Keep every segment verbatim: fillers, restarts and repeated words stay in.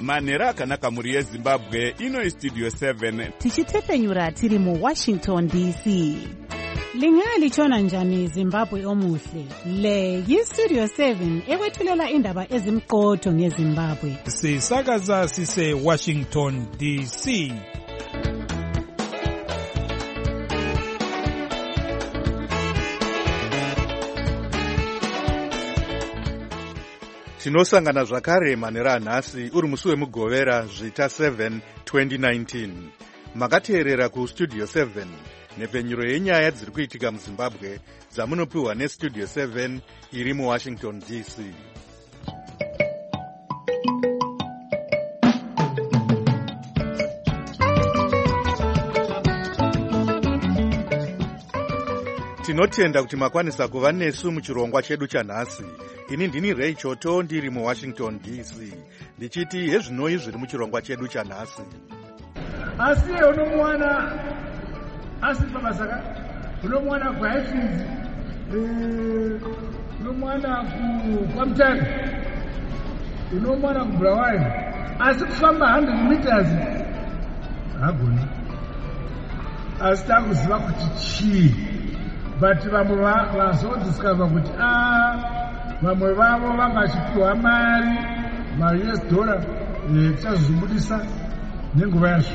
manhero akanaka mhuri yezimbabwe. Ino istudio seven tichitepenyura tiri muwashington D C. Lingalichona njani Zimbabwe omuhle? Le yistudio seven ekwethulela indaba ezimqotho ngeZimbabwe. Sisakaza sise Washington D C. Tinosangana zvakare manhero anhasi uri musi wemugovera zvita seven twenty nineteen. Makateerera kustudio seven nepenyuro yenyaya dziri kuitika muZimbabwe dzamunopiwa nestudio seven iri muWashington D C. Tinotenda kuti makwanisa kuva nesu muchirongwa chedu chanhasi. Ini ndini Ray Choto ndiri muWashington D C. Ndichiti hezvinoi zviri muchirongwa chedu chanhasi. Asi unomwana asi babasaka unomwana kwa Highfields eh unomwana ku Kwamtani unomwana ku Bulawayo asi kufamba one hundred meters hagoni asi takuziva kuti chii but vamwe vazodiscover kuti ah vamwe vavo vangachipiwa mari ma-U S dollar tichazobudisa nenguva yazvo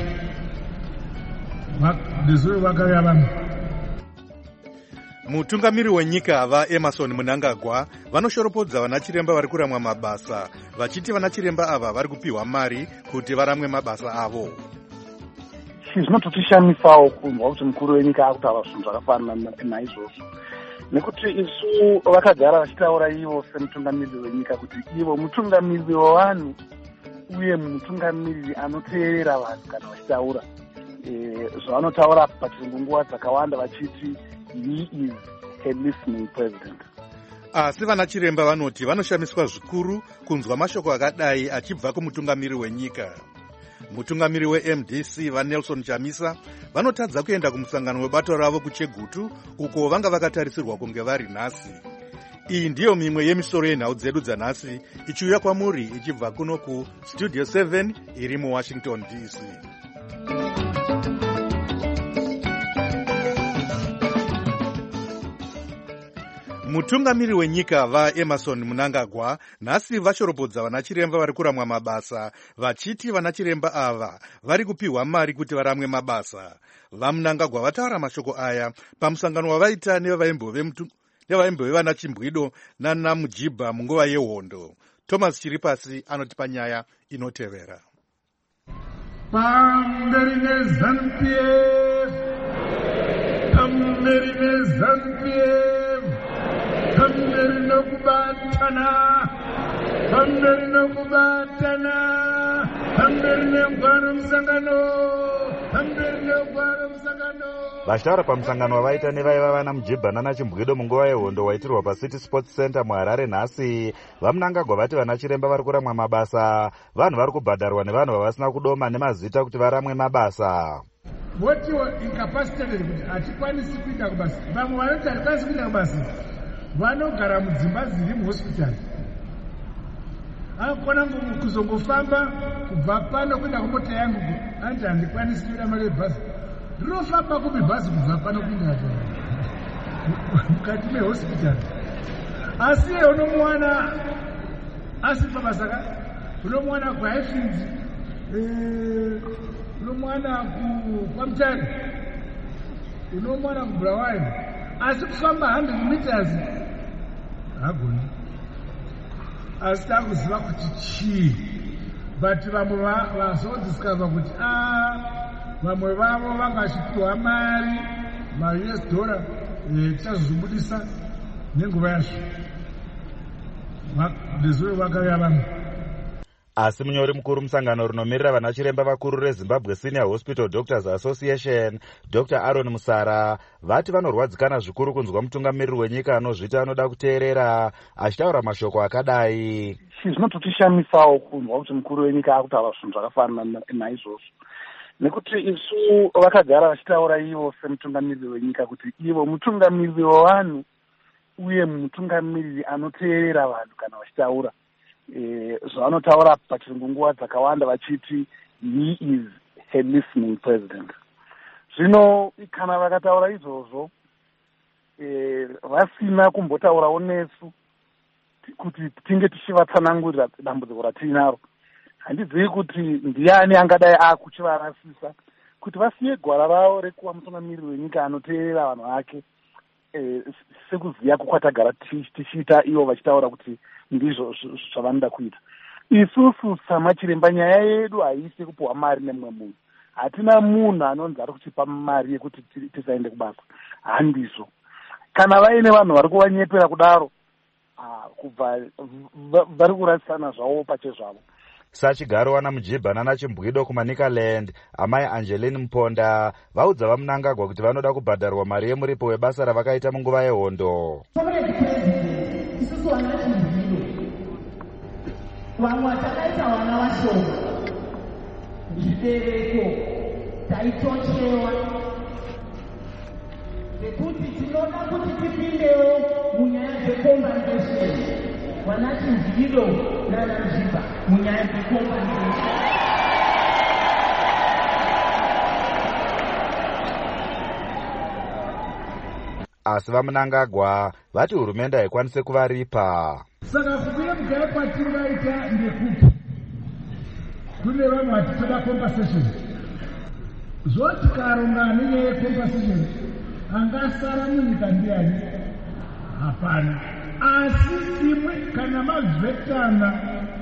ndizvo vakauya vamwe. Mutungamiri wenyika vaEmmerson Mnangagwa vanoshoropodza vanachiremba vari kuramwa mabasa vachiti vanachiremba ava vari kupiwa mari kuti varamwe mabasa avo. Zvinototishamisa kunzwa kuti mukuru wenyika akutaura zvinhu zvakafanana naizvozvo, nekuti isu vakagara vachitaura ivo semutungamiriri wenyika kuti ivo mutungamiriri wevanhu uye mutungamiriri anoteerera vanhu kana vachitaura zvavanotaura pachirungu nguva dzakawanda vachiti he is a listening president. Asi vanachiremba vanoti vanoshamiswa zvikuru kunzwa mashoko akadai achibva kumutungamiri wenyika. Mutungamiri weM D C vaNelson Chamisa vanotadza kuenda kumusangano webato ravo kuChegutu uko vanga vakatarisirwa kunge vari nhasi. Iyi ndiyo mimwe yemisoro yenhau dzedu dzanhasi ichiuya kwamuri ichibva kuno kustudio seven iri muWashington D C. Mutungamiri wenyika vaEmmerson Mnangagwa nhasi vashoropodza vanachiremba vari kuramwa mabasa vachiti vanachiremba ava vari kupiwa mari kuti varamwe mabasa. VaMnangagwa vataura mashoko aya pamusangano wavaita nevaimbove vanaChimbwido nanaMujibha munguva yehondo. Thomas Chiripasi anotipa nyaya inotevera. Pamberi neZANU-P F, pamberi neZANU-P F, pamberi nokubatana, pamberi nokubatana, pamberi negwaro musangano, pamberi negwaro musangano. Vachitaura pamusangano wavaita nevaiva vanaMujibha nanaChimbwido munguva yehondo waitirwa paCity Sports Center muHarare nhasi, vaMnangagwa vati vanachiremba vari kuramwa mabasa vanhu vari kubhadharwa nevanhu vavasina kudoma nemazita kuti varamwe mabasa. Voti incapacitated kuti hatikwanisi kuenda kubasa. Vamwe vanoti hatikwanisi kuenda kubasa vanogara mudzimba dziri muhospitari. Akona kuzongofamba kubva pano kuenda kumota yangu anti handikwanisi kuenda mari yebhasi. Rinofamba kupi bhazi kubva pano kuenda mukati mehospitari. Asi unomwana asi pabasa unomwana kwa Highfields unomwana ku Kwamtani unomwana ku Bulawayo asi kufamba one hundred meters hagoni asi takuziva kuti chii but vamwe vazodiscover kuti ah vamwe vavo vangachipiwa mari ma-U S dollar tichazobudisa nenguva yazvo ndizvo vakauya vamwe. Asi munyori mukuru musangano runomirira vanachiremba vakuru reZimbabwe Senior Hospital Doctors Association Doctor Aaron Musara vati vanorwadzikana zvikuru kunzwa mutungamiriri wenyika anozvita anoda kuteerera achitaura mashoko akadai. Zvinototishamisa kunzwa kuti mukuru wenyika akutaura zvinhu zvakafanana naizvozvo, nekuti isu vakagara vachitaura ivo semutungamiriri wenyika kuti ivo mutungamiriri wevanhu uye mutungamiriri anoteerera vanhu kana vachitaura e, zvavanotaura pachirungu nguva dzakawanda vachiti he is a listening president. Zvino kana vakataura izvozvo e, vasina kumbotaurawo nesu kuti tinge tichivatsanangurira dambudziko ratinaro, handizivi kuti ndiani angadai akuchivarasisa kuti vasiye gwara ravo rekuva mutungamiriri wenyika anoteerera vanhu vake e, sekuziya kukwatagara tichiita ivo vachitaura kuti ndizvo zvavanoda kuita. Isusu samachiremba nyaya yedu haisi kupuhwa mari nemumwe munhu. Hatina munhu anonzi ari kuchipa mari yekuti tisaende kubasa, handizvo. Kana vaine vanhu vari kuvanyepera kudaro, kubva vari kurasisana zvavo pache zvavo. Sachigaro wana Mujibha nana Chimbwido kuManikaland, amai Angeline Mponda vaudza vaMnangagwa kuti vanoda kubhadharwa mari yemuripo webasa ravakaita munguva yehondo. Vamwe takaita vana vashoma, zvibereko taitochewa, nekuti tinoda kuti tipindewo munyaya dzecompensation. Vana Chimbwido nana Mujibha munyaya dzecompensation. Asi vaMnangagwa vati hurumende haikwanise kuvaripa. Saka kubuye mugare kwatingaita ndekuti kune vanhu vatitoda compensation. Zvoti karonga nenyaya yecompensation angasara munyika ndiani? Hapana. Asi imwe kana mavhetana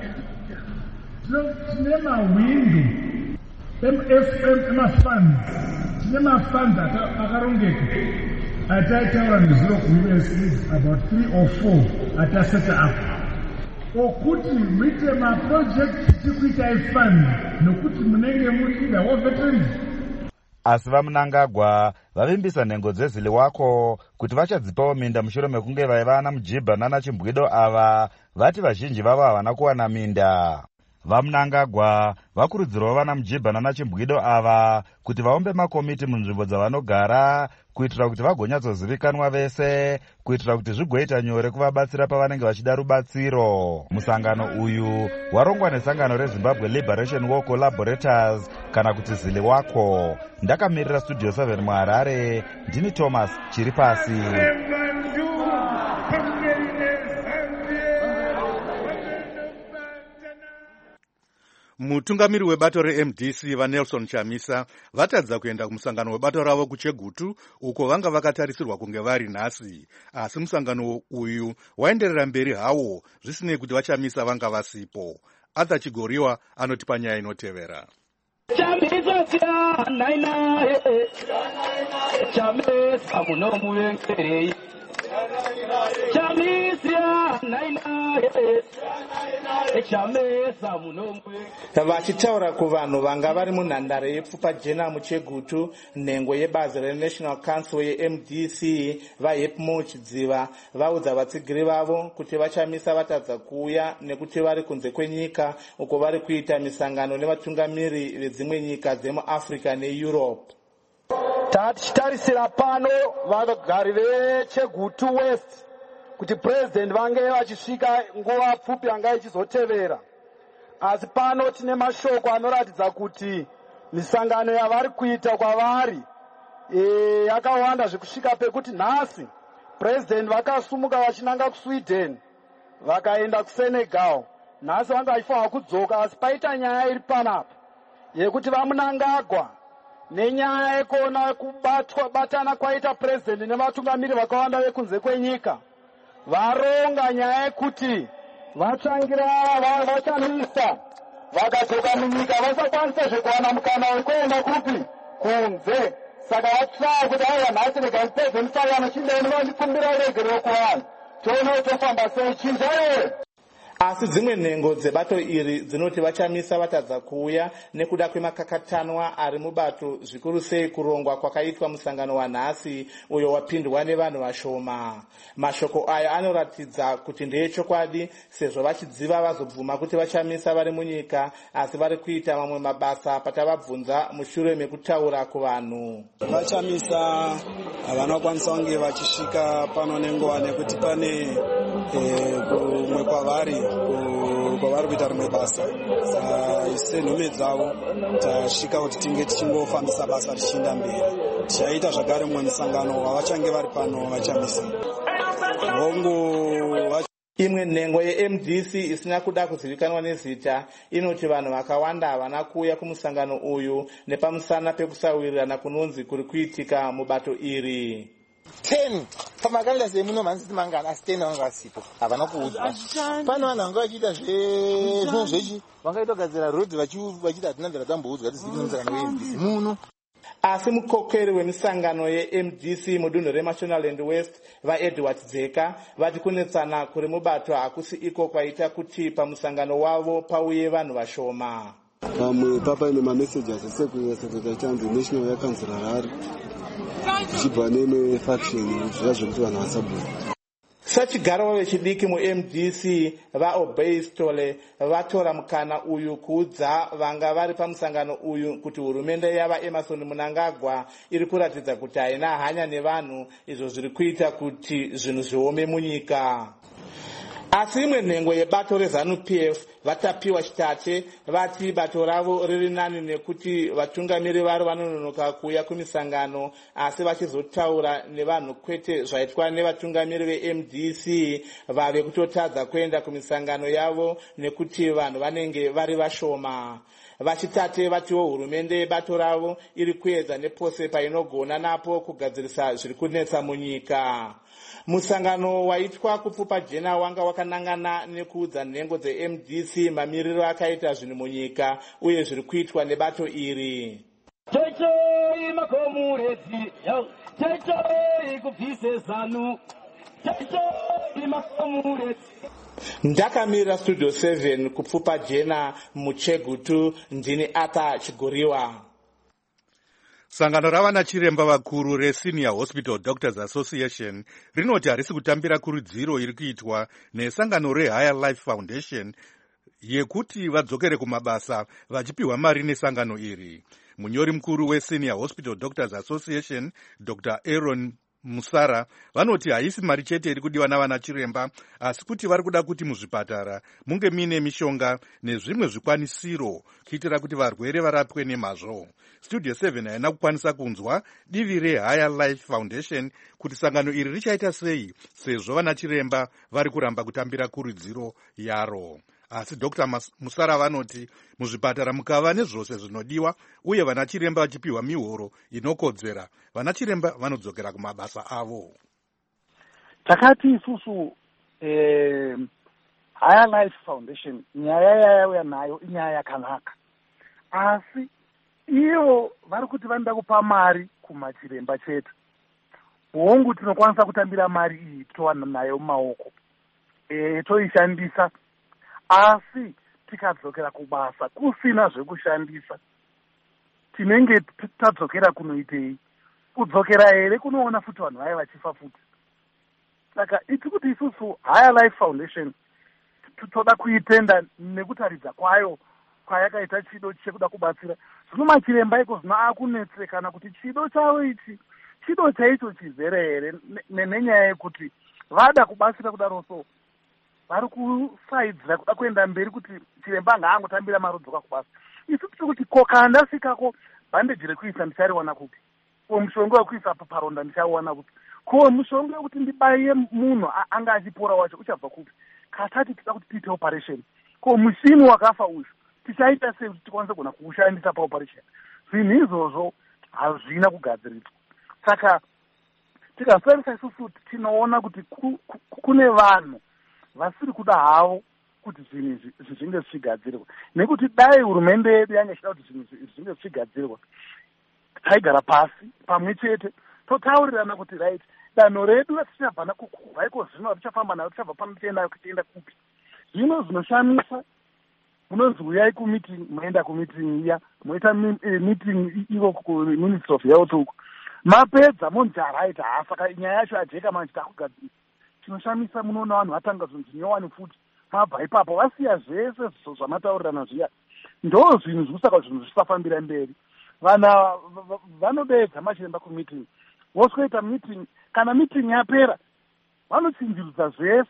tine mahwindo emafunds, tine mafunds akarongeka ataitaura nezuro ku-U S A about three or four ataseta apo okuti muite maprojekti tikuitai fund nokuti munenge muri ida waveterans. Asi vaMnangagwa vavimbisa nhengo dzezili wako kuti vachadzipawo minda mushure mekunge vaiva ana Mujibha nana Chimbwido ava vati vazhinji vavo havana kuwana minda. VaMnangagwa vakurudzirawo vana Mujibha nana Chimbwido ava kuti vaumbe makomiti munzvimbo dzavanogara kuitira kuti vagonyatsozivikanwa vese, kuitira kuti zvigoita nyore kuvabatsira pavanenge vachida rubatsiro. Musangano uyu warongwa nesangano reZimbabwe Liberation War Collaborators kana kuti zili wako. Ndakamirira Studio seven muHarare, ndini Thomas Chiripasi. Mutungamiri webato reM D C vaNelson Chamisa vatadza kuenda kumusangano webato ravo kuChegutu uko vanga vakatarisirwa kunge vari nhasi, asi musangano uyu waenderera mberi hawo zvisinei kuti vaChamisa vanga vasipo. Arthur Chigoriwa anotipa nyaya inotevera. Vachitaura kuvanhu vanga vari munhandare yepfupa jena muChegutu, nhengo yebazi reNational Council yeM D C vaHepmo Chidziva vaudza vatsigiri vavo kuti vaChamisa vatadza kuuya nekuti vari kunze kwenyika uko vari kuita misangano nevatungamiri vedzimwe nyika dzemuAfrica neEurope. Tichitarisira pano vagari veChegutu West kuti president vange vachisvika nguva pfupi anga ichizotevera, asi pano tine mashoko anoratidza kuti misangano yavari kuita kwavari yakawanda e, zvekusvika pekuti nhasi president vakasumuka vachinanga kuSweden vakaenda kuSenegal, nhasi vanga vachifanira kudzoka, asi paita nyaya iri panapa yekuti vaMnangagwa nenyaya yekuona kubatwa batana kwaita president nevatungamiri vakawanda vekunze kwenyika varonga nyaya yekuti vatsvangira vaChamisa vakadzoka munyika vasakwanisa zvekuwana mukana wekuenda kupi kunze. Saka vatsvaa kuti aiwa nhasi rega ndipedze musangano chindeni vachikumbira regerero kuvanhu tione kuti tofamba sei chinzvaere. Asi dzimwe nhengo dzebato iri dzinoti vaChamisa vatadza kuuya nekuda kwemakakatanwa ari mubato, zvikuru sei kurongwa kwakaitwa musangano wanhasi uyo wapindwa nevanhu vashoma. Mashoko aya anoratidza kuti ndeyechokwadi sezvo vachidziva vazobvuma kuti vaChamisa vari munyika asi vari kuita mamwe mabasa patavabvunza mushure mekutaura kuvanhu. VaChamisa havana kwanisa kunge vachisvika pano nenguva nekuti pane kumwe kwavari kwavari kuita rimwe basa. Senhume dzavo tasvika kuti tinge tichingofambisa basa richiinda mberi. Tichaita zvakare mumwe musangano wavachange vari pano vachamisa hongu. Imwe nhengo ye-M D C isina kuda kuzivikanwa nezita inoti vanhu vakawanda havana kuuya kumusangano uyu nepamusana pekusawirirana kunonzi kuri kuitika mubato iri. ten pamakalenda semuno manzi mangana asi ten vanga vasipo havana kuudzwa. Pane vanhu vanga vachiita zvinhu zvechi vangaitogadzira rodhi vachiita hatina mvera tamboudzwa kuti ziri musangano we-M D C muno. Asi mukokeri wemisangano ye-M D C mudunhu reMashonaland West vaEdward Dzeka vati kunetsana kuri mubato hakusi iko kwaita kuti pamusangano wavo pauye vanhu vashoma. Pamwe papaine mameseji asekusekretary chanzi national yakanzira rari zvichibva nefaction zviya zvekuti vanhu vasabuda. Sachigaro vechidiki mu-M D C vaObey Stole vatora mukana uyu kuudza vanga vari pamusangano uyu kuti hurumende yavaEmerson Mnangagwa iri kuratidza kuti haina hanya nevanhu, izvo zviri kuita kuti zvinhu zviome munyika. Asi imwe nhengo yebato reZANU-P F vatapiwa chitate vati bato ravo riri nani nekuti vatungamiri varo vanononoka kuuya kumisangano, asi vachizotaura nevanhu kwete zvaitwa nevatungamiri ve-M D C vave kutotadza kuenda kumisangano yavo nekuti vanhu vanenge vari vashoma. Vachitate vatiwo hurumende yebato ravo iri kuedza nepose painogona napo kugadzirisa zviri kunetsa munyika. Musangano waitwa kupfupa jena wanga wakanangana nekuudza nhengo dze-M D C mamiriro akaita zvinhu munyika uye zviri kuitwa nebato iri. Chaichai makomuredzi, chaichai kubvise ZANU, chaichai makomuredzi. Ndakamira Studio seven kupfupa jena muChegutu, ndini Arthur Chigoriwa. Sangano ravana chiremba vakuru reSenior Hospital Doctors Association rinoti harisi kutambira kurudziro iri kuitwa nesangano reHigher Life Foundation yekuti vadzokere kumabasa vachipiwa mari nesangano iri. Munyori mukuru weSenior Hospital Doctors Association Doctor Aaron Musara vanoti haisi mari chete iri kudiwa navana chiremba, asi kuti vari kuda kuti muzvipatara munge mine mishonga nezvimwe zvikwanisiro kuitira kuti varwere varapwe nemazvo. Studio seven haina kukwanisa kunzwa divi reHigher Life Foundation kuti sangano iri richaita sei sezvo vana chiremba vari kuramba kutambira kurudziro yaro. Asi Doctor Musara vanoti muzvipatara mukava nezvose zvinodiwa uye vana chiremba vachipiwa mihoro inokodzera, vana chiremba vanodzokera kumabasa avo. Takati isusu eh, Higher Life Foundation nyaya yayauya nayo inyaya yakanaka, asi ivo vari kuti vanoda kupa mari kumachiremba chete. Hongu tinokwanisa kutambira mari iyi towana nayo mumaoko e, toishandisa, asi tikadzokera kubasa kusina zvekushandisa tinenge tadzokera kunoitei? Kudzokera here kunoona futi vanhu vaya vachifa futi. Saka iti kuti isusu Higher Life Foundation toda kuitenda nekutaridza kwayo kwayakaita chido chekuda kubatsira. Zvino machiremba iko zvino akunetsekana kuti chido chavo ichi chido chaicho chizere here nenyaya yekuti vada kubatsira kudaro so vari kusaidzira kuda kuenda mberi kuti chiremba ngaangotambira marodzoka kubasa. Isu tiri kuti koka ndasikako bhandeji rekuisa ndichariwana kupi, ko mushonga wekuisa paronda ndichauwana kupi, ko mushonga wekuti ndibaiye munhu anga achipora wacho uchabva kupi. Katati tida kuti tiite operation, ko mushini wakafa uyu tichaita sei kuti tikwanise kugona kuushandisa paoperation? Zvinhu izvozvo hazvina kugadziriswa. Saka tikasarisa isusu tinoona kuti kune vanhu vasiri kuda havo kuti zvinhu zvinge zvichigadzirwa, nekuti dai hurumende yedu yange ichida kuti zvinhu zvinge zvichigadzirwa taigara pasi pamwe chete totaurirana kuti right, danho redu ratichabva vaiko zvino richafamba nayo richabva pano tienda tienda kupi. Zvino zvinoshamisa munonzi uyai kumeeting, moenda kumeeting iya, moita meeting ivo kuMinistry of Health uko, mapedza monzi right, saka nyaya yacho ajeka manje takugadzira. Chinoshamisa munoona vanhu vatanga zvinhu zvinyowani futi mabva ipapo vasiya zvese zvamataurirana zviya. Ndo zvinhu zvikusaka zvinhu zvisafambira mberi. Vana vanobedza machiremba kumeeting, vosweta meeting, kana meeting yapera vanochinjirudza zvese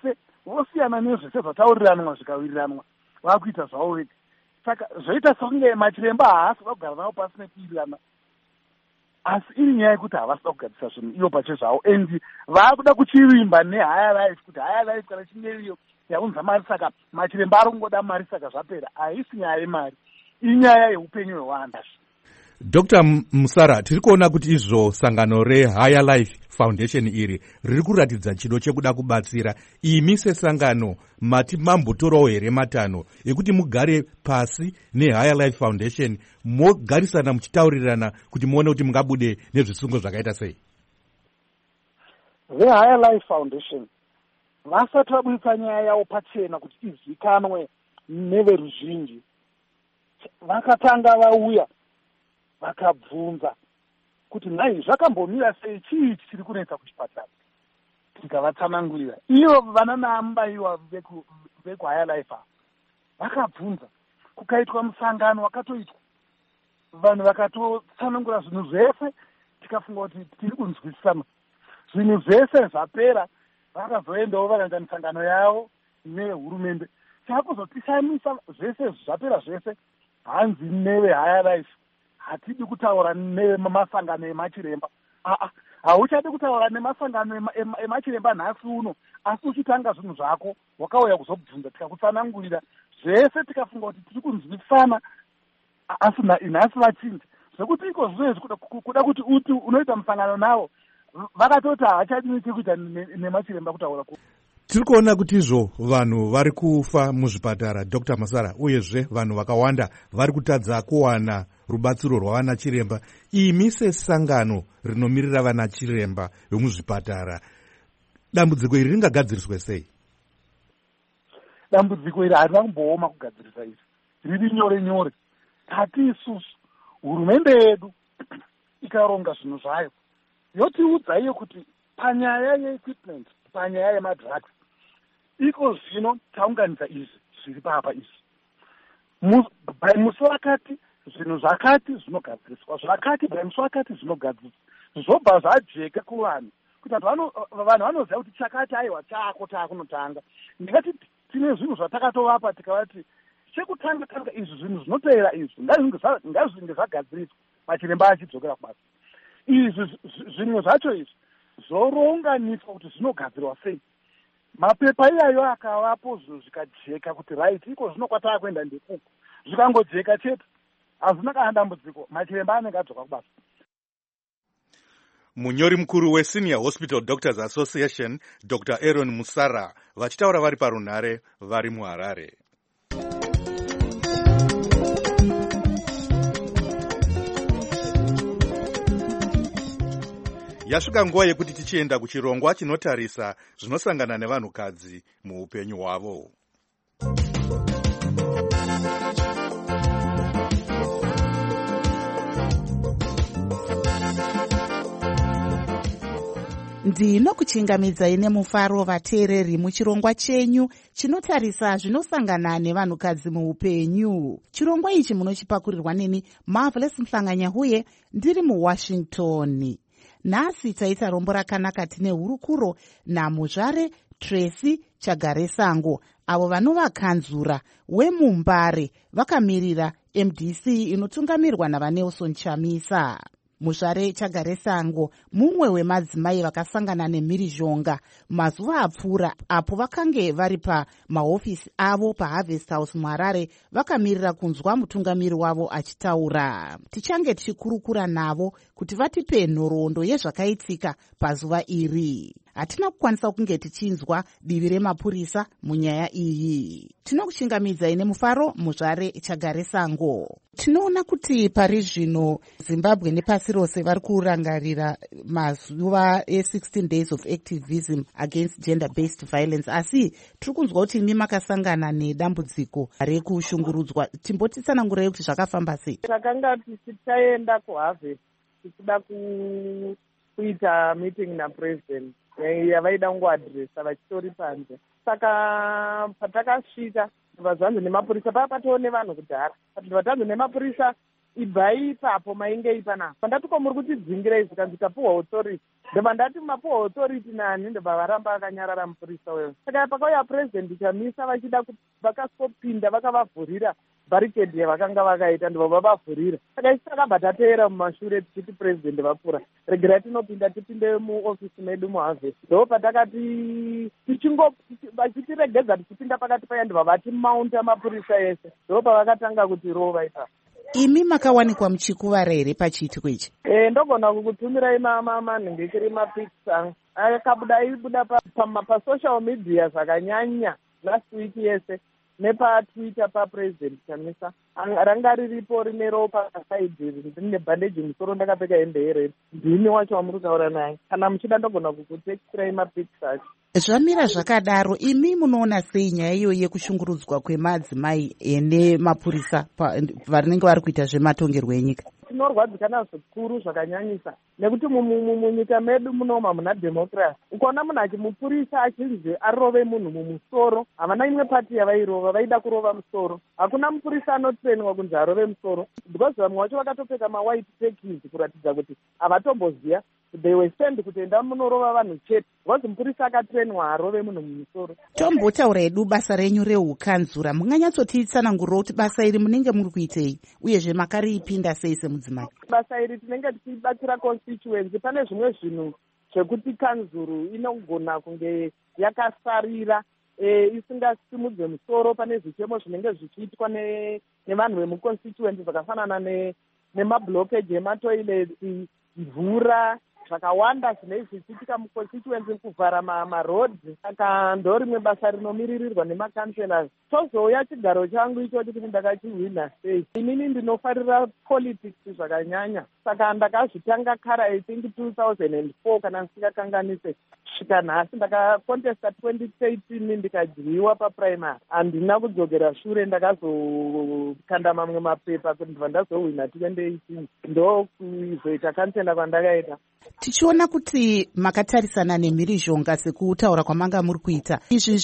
vosiyana nezvese zvataurirana zvikawiriranwa vakuita zvavo vega. Saka zvoita sekunge machiremba haasida kugara navo pasi nekuwirirana, asi iri nyaya yekuti havasida kugadzisa zvinhu ivo pache zvavo, and vaakuda kuchivimba nehigher life kuti higher life kana chinge iriyo yaunza mari, saka machiremba ari kungoda mari, saka zvapera. Haisi nyaya yemari, inyaya yeupenyu hwevanhu. Doctor Musara, tiri kuona kuti izvo sangano reHigher Life Foundation iri riri kuratidza chido chekuda kubatsira. Imi sesangano mati mambotorawo here matanho ekuti mugare pasi neHigher Life Foundation mogarisana muchitaurirana kuti muone kuti mungabude nezvisungo zvakaita sei? VeHigher Life Foundation vasati vabudisa nyaya yavo pachena kuti izivikanwe neveruzhinji, vakatanga vauya vakabvunza kuti nhai zvakambomira sei, chii chiri kunetsa kuchipatara, tikavatsanangurira. Ivo vana naambaiwa vekuHigher Life vakabvunza, kukaitwa musangano wakatoitwa, vanhu vakatotsanangura zvinhu zvese, tikafunga kuti tiri kunzwisisana. Zvinhu zvese zvapera, vakazoendawo vakaita misangano yavo nehurumende. Chakuzotishamisa zvese zvapera zvese, hanzi neveHigher Life hatidi kutaura nemasangano emachiremba. Aa, hauchadi kutaura nemasangano emachiremba nhasi uno, asi uchitanga zvinhu zvako wakauya kuzobvunza, tikakutsanangurira zvese, tikafunga kuti tiri kunzwisana, asi nhasi vachinja zvekuti iko zvezvi kuda kuti uti unoita musangano navo, vakatoti hachadi kuita nemachiremba kutaura. Tiri kuona kuti izvo vanhu vari kufa muzvipatara, Doctor Musara, uyezve vanhu vakawanda vari kutadza kuwana rubatsiro rwavana chiremba. Imi sesangano rinomirira vana chiremba vemuzvipatara, dambudziko iri ringagadziriswe sei? Dambudziko iri harina kumbooma kugadzirisa izvi, riri nyore nyore. Tati isusu hurumende yedu ikaronga zvinhu zvayo, yotiudza iyo kuti panyaya yeequipment, panyaya yemadrugs, iko zvino taunganidza izvi zviri papa izvi. By musi wakati zvinhu zvakati zvinogadziriswa, zvakati by musi wakati zvinogadziriswa, zvobva zvajeka kuvanhu kuti vanhu vanoziva kuti chakati aiwa chako taakunotanga. Ndikati tine zvinhu zvatakatovapa tikavati chekutanga tanga izvi zvinhu zvinoteera izvi ngazvinge zvagadziriswa, machiremba achidzokera kubasa. Izvi zvinhu zvacho izvi zvoronganiswa kuti zvinogadzirwa sei. Mapepa iyayo akavapo zvinhu zvikajeka kuti right iko zvino kwatava kuenda ndekuko, zvikangojeka chete hazvina kana dambudziko, machiremba anenge adzoka kubasa. Munyori mukuru weSenior Hospital Doctors Association Doctor Aaron Musara vachitaura vari parunhare vari muHarare. Yasvika nguva yekuti tichienda kuchirongwa chinotarisa zvinosangana nevanhukadzi muupenyu hwavo. Ndinokuchingamidzai nemufaro vateereri muchirongwa chenyu chinotarisa zvinosangana nevanhukadzi muupenyu. Chirongwa ichi munochipakurirwa neni Marvelous Mhlanganya huye ndiri muWashington. Nhasi taita rombo rakanaka tine hurukuro naMuzvare Tracy Chagaresango, avo vanovakanzura wemuMbare vakamirira M D C inotungamirwa navaNelson Chamisa. Muzvare Chagaresango mumwe wemadzimai vakasangana nemhirizhonga mazuva apfuura apo vakange vari pamahofisi avo paHarvest House muHarare vakamirira kunzwa mutungamiri wavo achitaura. Tichange tichikurukura navo kuti vatipe nhoroondo yezvakaitika pazuva iri. Hatina kukwanisa kunge tichinzwa divi remapurisa munyaya iyi. Tinokuchingamidzai nemufaro Muzvare Chagaresango. Tinoona kuti pari zvino Zimbabwe nepasi rose vari kurangarira mazuva e-sixteen days of activism against gender-based violence, asi tiri kunzwa kuti imi makasangana nedambudziko rekushungurudzwa. Timbotitsanangurai kuti zvakafamba sei? Takanga tichitaenda kuHarvest tichida kuita meeting napresident yavaida kungoadhiresa vachitori panze. Saka patakasvika ndibva zvanzi nemapurisa, paa patoo nevanhu kudhara, patibva tanzi nemapurisa ibvai ipapo mainge ipanapa. Pandati ko muri kutidzingira izvi kanzi tapuhwa authority, ndobva ndati mapuhwa authority nani, ndobva varamba vakanyarara mupurisa weyo. Saka pakauya president Chamisa vachida vakasopinda vakavavhurira barricade yavakanga vakaita, ndobva vavavhurira. Saka isi takabva tateera mumashure tichiti president vapfuura, regerai tinopinda tipinde muofisi medu muharvest. Ndo patakati tichingo vachitiregedza tichipinda pakati paya, ndobva vatimaunta mapurisa ese, ndo pavakatanga kuti rova ipapo. Imi makawanikwa muchikuvara here pachiitiko ichi? E, ndogona kukutumirai manhengekeri mapics angu akabuda aibuda pasocial media zvakanyanya last week yese, nepatwitter papresident Chamisa ranga riripo rine ropa pasaidi rine bhandeji musoro, ndakapfeka hembe yered. Ndini wacho wamuri kutaura naye, kana muchida ndogona kukutekirai mapics acho. Zvamira zvakadaro, imi munoona sei nyaya iyoyi yekushungurudzwa kwemadzimai nemapurisa vanenge vari kuita zvematongerwo enyika? Tinorwadzikana zvikuru zvakanyanyisa, nekuti munyika medu munoma muna democracy. Ukaona munhu achimupurisa achinzi arove munhu mumusoro, havana imwe pati yavairova, vaida kurova musoro. Hakuna mupurisa anotrenwa kunzi arove musoro, because vamwe vacho vakatopfeka mawhite tekis kuratidza kuti havatomboziya. They were sent kuti enda munorova vanhu chete, because mupurisa akatrenwa arove munhu mumusoro. Tombotaura edu basa renyu reukanzura, munganyatsotitsanangurira kuti basa iri munenge muri kuitei, uyezve makaripinda sei semudzimai? Basa iri tinenge tichibatsira constituency. Pane zvimwe zvinhu zvekuti kanzuru inogona kunge yakasarira e, isingasimudze musoro. Pane zvichemo zvinenge zvichiitwa nevanhu vemuconstituency zvakafanana nemablockage ematoileti, mvura, zvakawanda zvinenge zvichiitika muconstituency, kuvhara marodhi. Saka ndo rimwe basa rinomiririrwa nemakanselors. Tozouya chigaro changu ichochi kuti ndakachihwina sei. Inini ndinofarira politics zvakanyanya, saka ndakazvitanga kara I think two thousand four kana ndisingakanganise kusvika nhasi. Ndakakontesta twenty thirteen ndikadyiwa paprimary, handina kudzokera shure, ndakazokanda mamwe mapepa kuti ndibva ndazohwina twenty eighteen, ndo kuzoita kansela kwandakaita. Tichiona kuti makatarisana nemhirizhonga sekutaura kwamanga muri kuita, izvi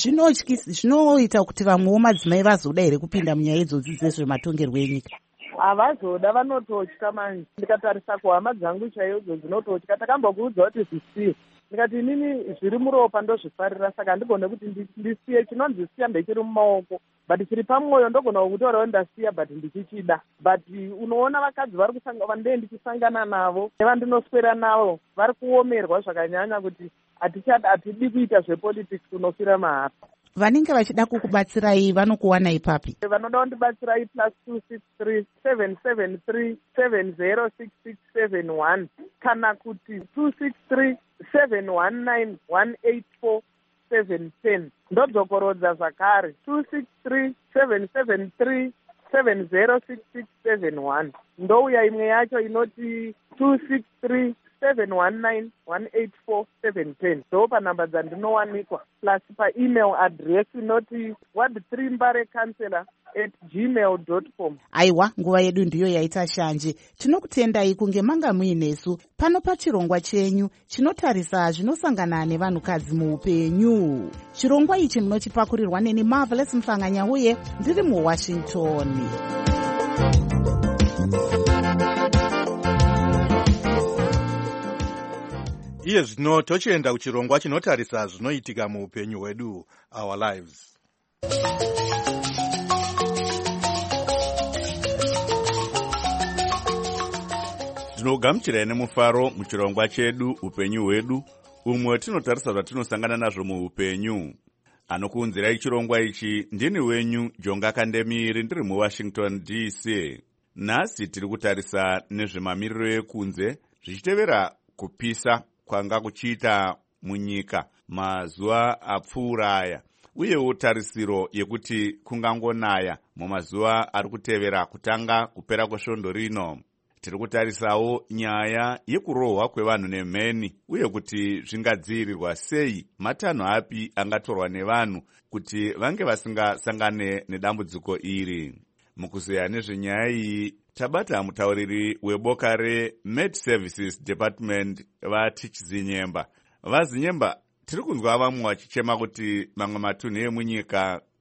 zvinoita kuti vamwewo madzimai vazoda here kupinda munyaya idzodzi dzezvematongerwo enyika? Havazoda, vanototya manje. Ndikatarisa kuhama dzangu chaidzo dzinototya. Takambokuudza kuti zvisiye, ndikati inini zviri muropa ndozvifarira, saka ndigone kuti ndisiye. Chinonzisiya ndechiri mumaoko, but chiri pamwoyo ndogona kukutaurawo ndasiya, but ndichichida. But unoona vakadzi vari kusanga vandee ndichisangana navo nevandinoswera navo vari kuomerwa zvakanyanya kuti hatidi kuita zvepolitics, kunofira mahara. Vanenge vachida kukubatsirai vanokuwanai papi? Vanoda kundibatsirai plus two six three seven seven three seven zero six six seven one kana kuti two six three seven one nine one eight four seven ten. Ndodzokorodza zvakare two six three seven seven three seven zero six six seven one. Ndouya imwe yacho inoti two six three seven one nine one eight four seven ten. Ndo panhamba dzandinowanikwa, plus paemail address inoti ward three mbare councillor at gmail dot com. Aiwa, nguva yedu ndiyo yaita shanje. Tinokutendai kunge manga muinesu pano pachirongwa chenyu chinotarisa zvinosangana nevanhukadzi muupenyu. Chirongwa ichi munochipakurirwa neni Marvelous Mhlanganya, uye ndiri muWashington. Iye zvino tochienda kuchirongwa chinotarisa zvinoitika muupenyu hwedu, our lives. Tinogamuchirai nemufaro muchirongwa chedu upenyu hwedu, umwe tinotarisa zvatinosangana nazvo muupenyu. Anokuunzirai chirongwa ichi ndini wenyu Jonga Kandemiri, ndiri muWashington D C. Nhasi tiri kutarisa nezvemamiriro ekunze zvichitevera kupisa kwanga kuchiita munyika mazuva apfuura aya, uyewo tarisiro yekuti kungangonaya mumazuva ari kutevera kutanga kupera kwesvondo rino. Tiri kutarisawo nyaya yekurohwa kwevanhu nemheni, uye kuti zvingadzivirirwa sei, matanho api angatorwa nevanhu kuti vange vasingasangane nedambudziko iri. Mukuzeya nezvenyaya iyi tabata mutauriri weboka reMed Services Department vati Chizinyemba. Vazinyemba, tiri kunzwa vamwe vachichema kuti mamwe matunhu emunyika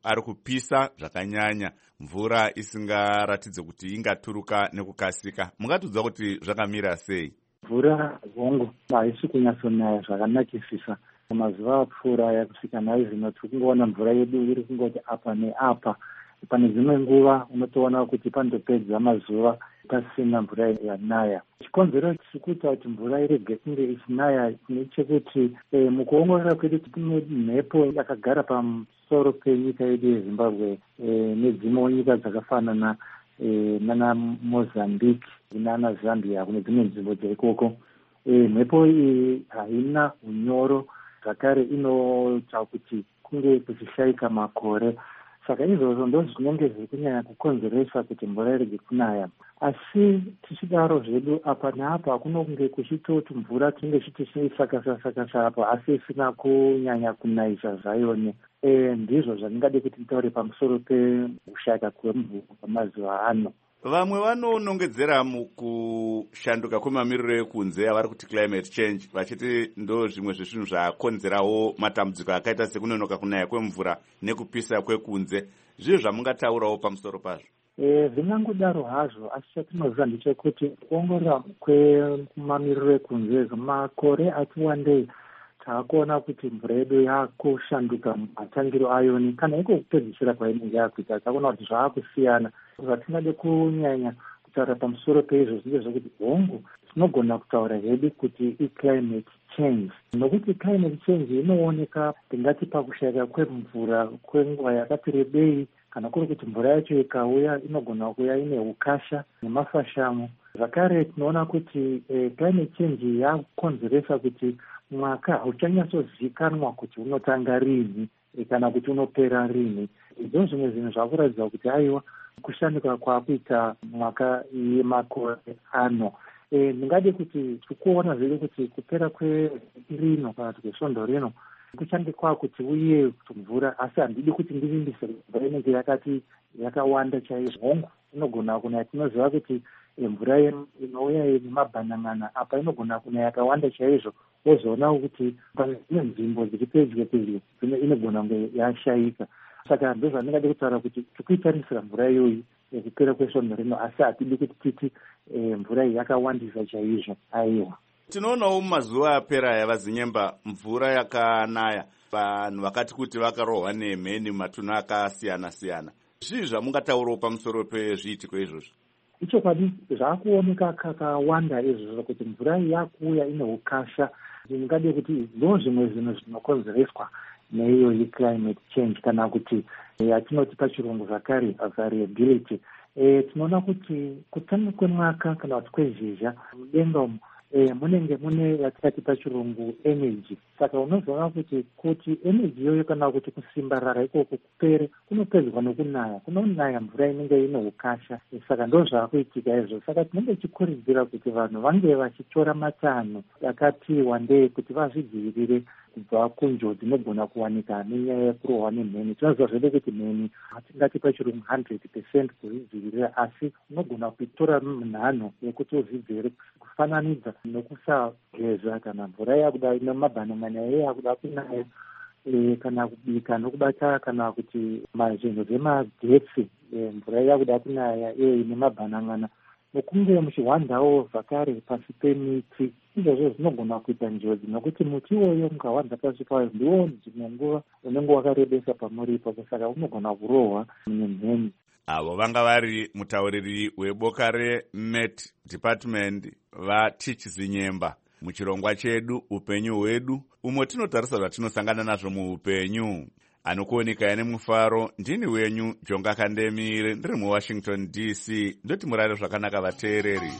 ari kupisa zvakanyanya, mvura isingaratidze kuti ingaturuka nekukasika. Mungatudza kuti zvakamira sei? Mvura hongu haisi kunyatsonaya zvakanakisisa. Mazuva apfuura yakusvika nayo zvino tiri kungoona mvura yedu iri kungoti apa neapa. Pane dzimwe nguva unotoona kuti panotopedza mazuva pasina mvura yanaya. Chikonzero chikuita kuti mvura irege kunge ichinaya nechekuti e, mukuongorora kwedu kune mhepo yakagara pamusoro penyika yedu yeZimbabwe e, nedzimwe nyika dzakafanana e, nana Mozambique nana Zambia kune dzimwe nzvimbo dzeikoko. E, mhepo iyi haina unyoro, zvakare inoita kuti kunge kuchishaika makore. Saka izvozvo ndo zvinenge zviri kunyanya kukonzeresa kuti mvura irege kunaya. Asi tichidaro zvedu apa neapa kunonge kuchitoti mvura tinenge chitisakasa-sakasa apa asi isina kunyanya kunayisa zvayone. E, ndizvo zvandingade kuti nditaure pamusoro pekushayika kwemvura pamazuva ano. Vamwe vanonongedzera mukushanduka kwemamiriro ekunze avari kuti climate change, vachiti ndo zvimwe zvezvinhu zvakonzerawo matambudziko akaita sekunonoka kunaya kwemvura nekupisa kwekunze. Zvizvo zvamungataurawo pamusoro pazvo? E, zvingangodaro hazvo, asi chatinoziva ndechekuti kuongorora kwemamiriro ekunze makore ati wandei taakuona kuti mvura yedu yakushanduka matangiro ayoni kana iko kupedzisira kwainenge yakuita. Taakuona kuti zvaakusiyana. Zvatingade kunyanya kutaura pamusoro peizvo zvinge zvokuti hongu tinogona kutaura hedu kuti i-climate change. Nokuti climate change inooneka tingati pakushayika kwemvura kwenguva yakati rebei, kana kuri kuti mvura yacho ikauya inogona kuuya ine ukasha nemafashamo. Zvakare tinoona kuti eh, climate change yakukonzeresa kuti mwaka hauchanyatsozikanwa kuti unotanga rini kana kuti unopera rini. Izvo zvimwe zvinhu zvakuratidza kuti aiwa kushanduka kwakuita mwaka yemakore ano. E, ndingade kuti tikuona zvedu kuti kupera kwerino kana kuti kwesvondo rino kuchange kwakuti uye kuti mvura, asi handidi kuti ndivimbise mvura inenge yakati yakawanda chaizvo. Hongu inogona kunaya, tinoziva kuti e, mvura inouya nemabhanan'ana apa inogona kunaya yakawanda chaizvo, wozoona kuti pane dzimwe nzvimbo dziri pedyo pedyo inogona kunge yashayika. Saka ndo zvandingade kutaura kuti tikuitarisira mvura iyoyi kupera kwesvondo rino, asi hatidi kuti titi e, mvura iyi yakawandisa chaizvo. Aiwa, tinoonawo mumazuva apera aya vazinyemba mvura yakanaya, vanhu vakati kuti vakarohwa nemheni mumatunhu akasiyana-siyana. Zvii zvamungataurawo pamusoro pezviitiko izvozvo? Ichokwadi zvaakuoneka kakawanda izvozvo kuti mvura iyi yakuuya ine ukasha. Ndingade kuti ndo zvimwe zvinhu zvinokonzereswa neiyo ye-climate change kana kuti yatinoti pachirungu zvakare variability. E, tinoona kuti kutanga kwemwaka kana kuti kwezhizha mudenga umu e, munenge mune yatikati pachirungu energy. Saka unozoona kuti kuti energy iyoyo kana kuti kusimbarara ikoko kupere kunopedzwa nokunaya, kunonaya mvura inenge ine ukasha. E, saka ndo zvaakuitika izvo. Saka tinenge tichikurudzira kuti vanhu vange vachitora matanho akati wandei kuti vazvidzivirire kubva kunjodzi dzinogona kuwanika nenyaya yekurohwa nemheni. Tinoziva zvedu kuti mheni hatingati pachirungu one hundred percent kuzvidzivirira, asi unogona kuitora munhanho yekuti uzvidzivirire, kufananidza nokusageza kana mvura yakuda nemabhanan'ana yakuda kunaya, e, kana kubika nokubata kana kuti mazvinhu zvemagetsi, e, mvura yakuda kunaya ine mabhanan'ana, nokunge muchihwandawo zvakare pasi pemiti. Izvozvo zvinogona kuita njodzi nokuti muti iwoyo mukahwanda pasi payo ndiwo dzimwe nguva unenge wakarebesa pamuripo, saka unogona kurohwa nemheni. Avo vanga vari mutauriri weboka reMet Department vaTich Zinyemba muchirongwa chedu upenyu hwedu, umwe tinotarisa zvatinosangana nazvo muupenyu. Anokuoneka nemufaro, ndini wenyu Jonga Kandemire, ndiri muWashington D C. Ndoti murare zvakanaka vateereri.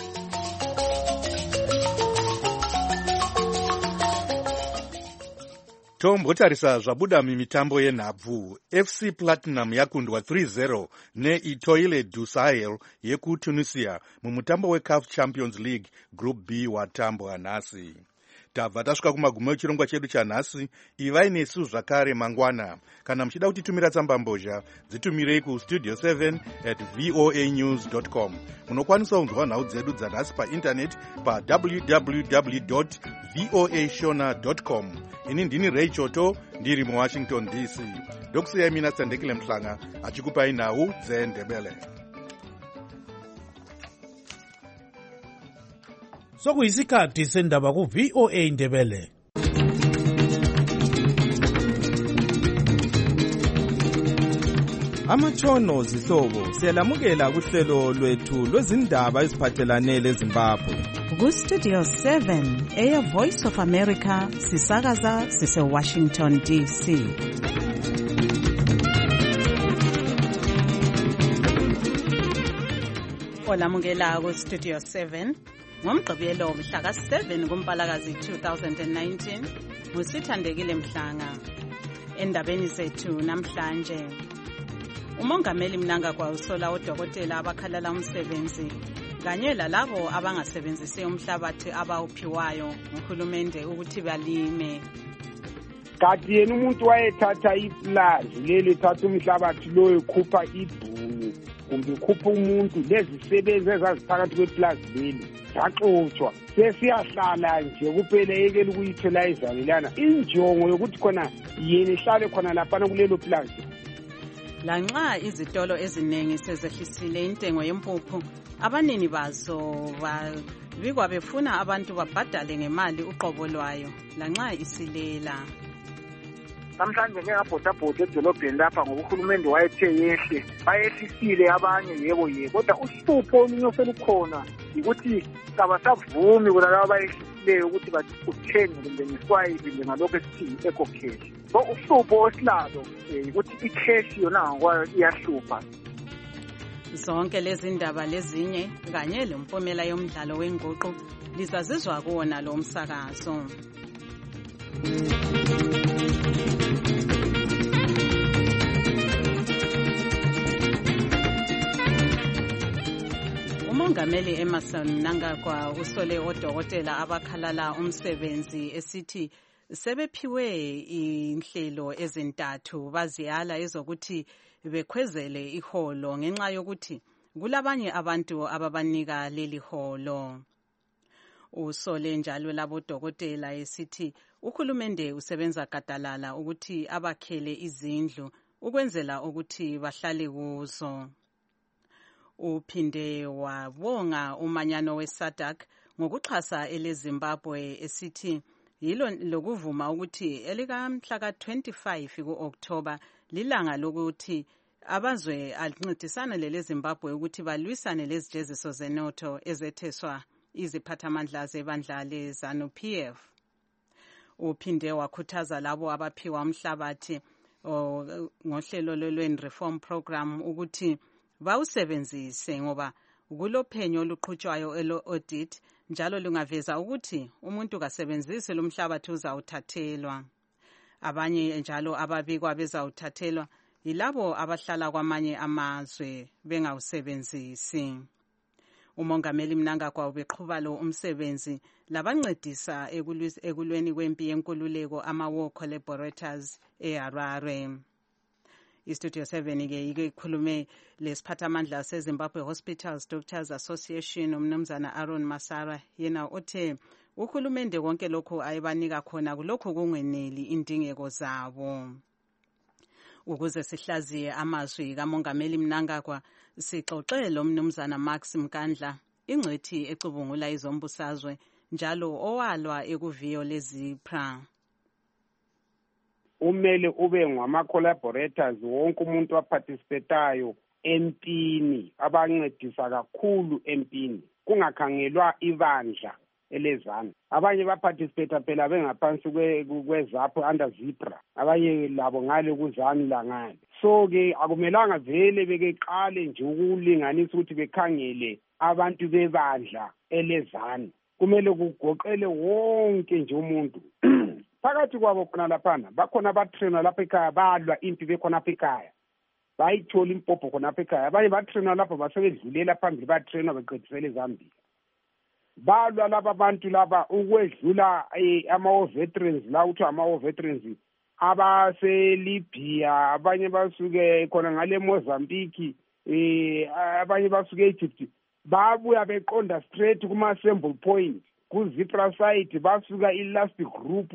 Tombotarisa zvabuda mumitambo yenhabvu. F C Platinum yakundwa three zero neItoile du Sahel yekuTunisia mumutambo weCAF Champions League Group B watambwa nhasi. tabva tasvika kumagumo echirongwa chedu chanhasi. Ivai nesu zvakare mangwana. Kana muchida kutitumira tsamba mbozha, dzitumirei kustudio seven at voa news dot com. Munokwanisa kunzwa nhau dzedu dzanhasi paindaneti pa-www dot voa shona dot com. Ini ndini Ray Choto, ndiri muwashington D C. Ndokusiyai mina Sandekile Mhlanga achikupai nhau dzeNdebele. Sokuyisikhathi sendaba ku V O A Ndebele. Amatshono zihlobo siyalamukela kuhlelo lwethu lwezindaba eziphathelane leZimbabwe. Ku Studio seven eya Voice of America sisakaza sise Washington D C. Olamukela ku Studio seven ngomgqibelo mhla ka seven kuMpalakazi two thousand nineteen. Musithandekile Mhlanga. Endabeni zethu namhlanje, umongameli Mnangagwa usola odokotela abakhalala umsebenzi kanye lalabo abangasebenzisi umhlabathi abawuphiwayo nguhulumende ukuthi balime. Kanti yena umuntu wayethatha iplazi leli thatha umhlabathi loyo khupha ibhunu kumbe khupha umuntu lezisebenzi ezaziphakathi kweplazi leli yaxoxwa sesiyahlala nje kuphela yekela ukuyithelaiza lana injongo yokuthi khona yena ihlale khona lapha kulelo plazi. Lanxa izitolo eziningi sezehlisile intengo yempuphu, abanini bazo babikwa befuna abantu babhadale ngemali uqobo lwayo lanxa isilela. Namhlanje ngiyabhodabhoda edolobheni lapha ngoba uhulumende wayethe yehle bayehlisile abanye yebo yebo kodwa uhlupho olunye selukhona ukuthi abasavumi kulabo bayehlisile ukuthi bathenge kumbe ngeswayipi njengalokho esithi eco cash. So uhlupho osilalo ukuthi i-cash yona ngokwayo iyahlupha. Zonke lezi ndaba lezinye kanye lempumela yomdlalo wenguqu lizazizwa kuwona lo msakazo. Umongameli Emmerson Mnangagwa usole odokotela abakhalala umsebenzi esithi sebephiwe inhlelo ezintathu baziyala ezokuthi bekhwezele iholo ngenxa yokuthi kulabanye abantu ababanika leli holo. Usole njalo labo dokotela esithi uhulumende usebenza gadalala ukuthi abakhele izindlu ukwenzela ukuthi bahlale kuzo. Uphinde wabonga umanyano weSADC ngokuxhasa eleZimbabwe esithi yilo lokuvuma ukuthi elikamhla ka twenty-five kuOctober lilanga lokuthi abazwe ancedisana leleZimbabwe ukuthi balwisane lezijeziso zenotho ezetheswa iziphathamandla zebandla leZANU-P F. Uphinde wakhuthaza labo abaphiwa umhlabathi ngohlelo lolweni reform program ukuthi bawusebenzise ngoba kulophenyo oluqhutshwayo elo-audit njalo lungaveza ukuthi umuntu kasebenzisi lumhlabathi uzawuthathelwa. Abanye njalo ababikwa bezawuthathelwa yilabo abahlala kwamanye amazwe bengawusebenzisi. Umongameli Mnangagwa ubeqhuba lo umsebenzi labancedisa ekulweni kwempi yenkululeko ama-war collaborators eHarare. Istudio seven ke ikhulume lesiphathamandla seZimbabwe Hospitals Doctors Association umnumzana Aaron Masara yena othe uhulumende konke lokho ayibanika khona kulokho kungeneli indingeko zabo. Ukuze sihlaziye amazwi kamongameli Mnangagwa sixoxe lo mnumzana Max Mkandla ingcwethi ecubungula izombusazwe njalo owalwa ekuviyo lezipra. Umele ube ngama-collaborators wonke umuntu waparticipatayo empini abancedisa kakhulu empini kungakhangelwa ibandla elezana. Abanye baparticipate phela bengaphansi kwezapho under zipra, abanye labo ngale kuzani la ngale. So ke akumelanga vele bekeqale nje ukulinganisa ukuthi bekhangele abantu bebandla elezana. Kumele kugoqele wonke nje umuntu. Phakathi kwabo khona laphana bakhona abatrainwa lapha ekhaya balwa impi bekhona apha ekhaya bayithola impopho khona apha ekhaya abanye batrainwa lapho basebedlulela phambili batrainwa beqedisele eZambia. balwa laba bantu laba ukwedlula ama-war veterans la kuthiwa ama-war veterans abaselibhiya, abanye basuke khona ngale Mozambique, eh abanye basuke e-Egypt, babuya beqonda straight kuma-assembly point ku-Zipra site, basuka i-last group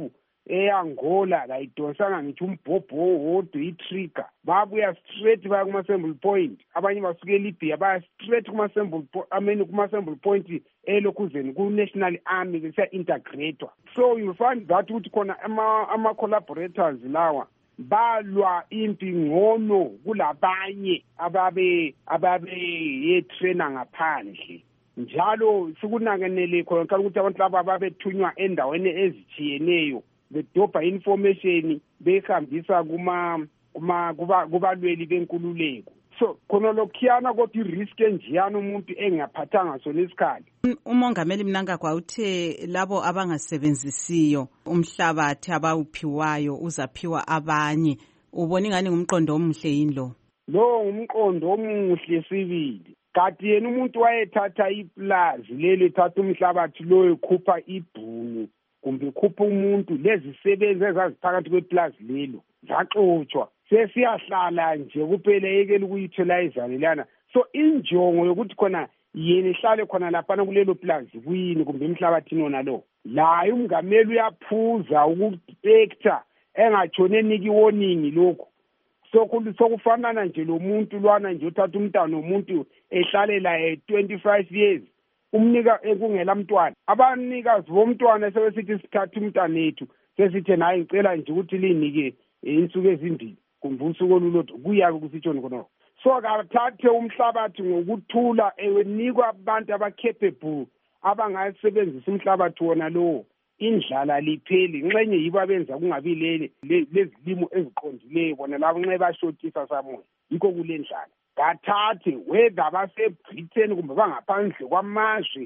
e-Angola kayidosanga ngithi umbhobho wodwa i-trigger, babuya straight baya kuma-assembly point. Abanye basuke eLibya baya straight kuma-assembly ameni kuma-assembly point elokhuzeni ku-National Army besiya-integrator. So you find that ukuthi khona ama-collaborators lawa balwa impi ngcono kulabanye ababe ababe yetrainer ngaphandle. Njalo sikunakenele khona ukuthi abantu laba babethunywa endaweni ezitshiyeneyo bedobha information behambisa kuma kuma kubalweli benkululeko. So khona lokhiyana kodwa i-risk enjiyana umuntu engaphathanga sona isikhathi. Umongameli Mnangagwa uthe labo abangasebenzisiyo umhlabathi abawuphiwayo uzaphiwa abanye. Ubona ingani ngumqondo omuhle yini lo? Lo ngumqondo omuhle sibili. Kanti yena umuntu wayethatha iplazi leli ethatha umhlabathi lo ekhupha ibhunu kumbe ekhupha umuntu, lezi sebenzi ezaziphakathi kweplazi lelo zaxotshwa. Sesiyahlala nje kuphela yekela ukuyutilize lana. So injongo yokuthi khona yena ihlale khona lapha kulelo plazi kuyini kumbe emhlabathini wona lo. La umngameli uyaphuza ukupector engatshone eniki warning lokho. So sokufanana nje lo muntu lwana nje uthatha umntwana womuntu ehlalela e twenty-five years umnika ekungela mntwana. Abanikazi bomntwana sebesithi sithatha umntwana ethu sesithi naye ngicela nje ukuthi linike insuku ezimbili kumbe usuku olulodwa kuyabe kusitshoni khona. So akathathe umhlabathi ngokuthula enikwa abantu abacapable abangasebenzisa umhlabathi wona lo. Indlala lipheli nxenye yiba benza kungabi lele lezilimo eziqondileyo bona labo nxe bashotisa samoya yikho kule ndlala. Kathathe whether base-Britain kumbe bangaphandle kwamazwe,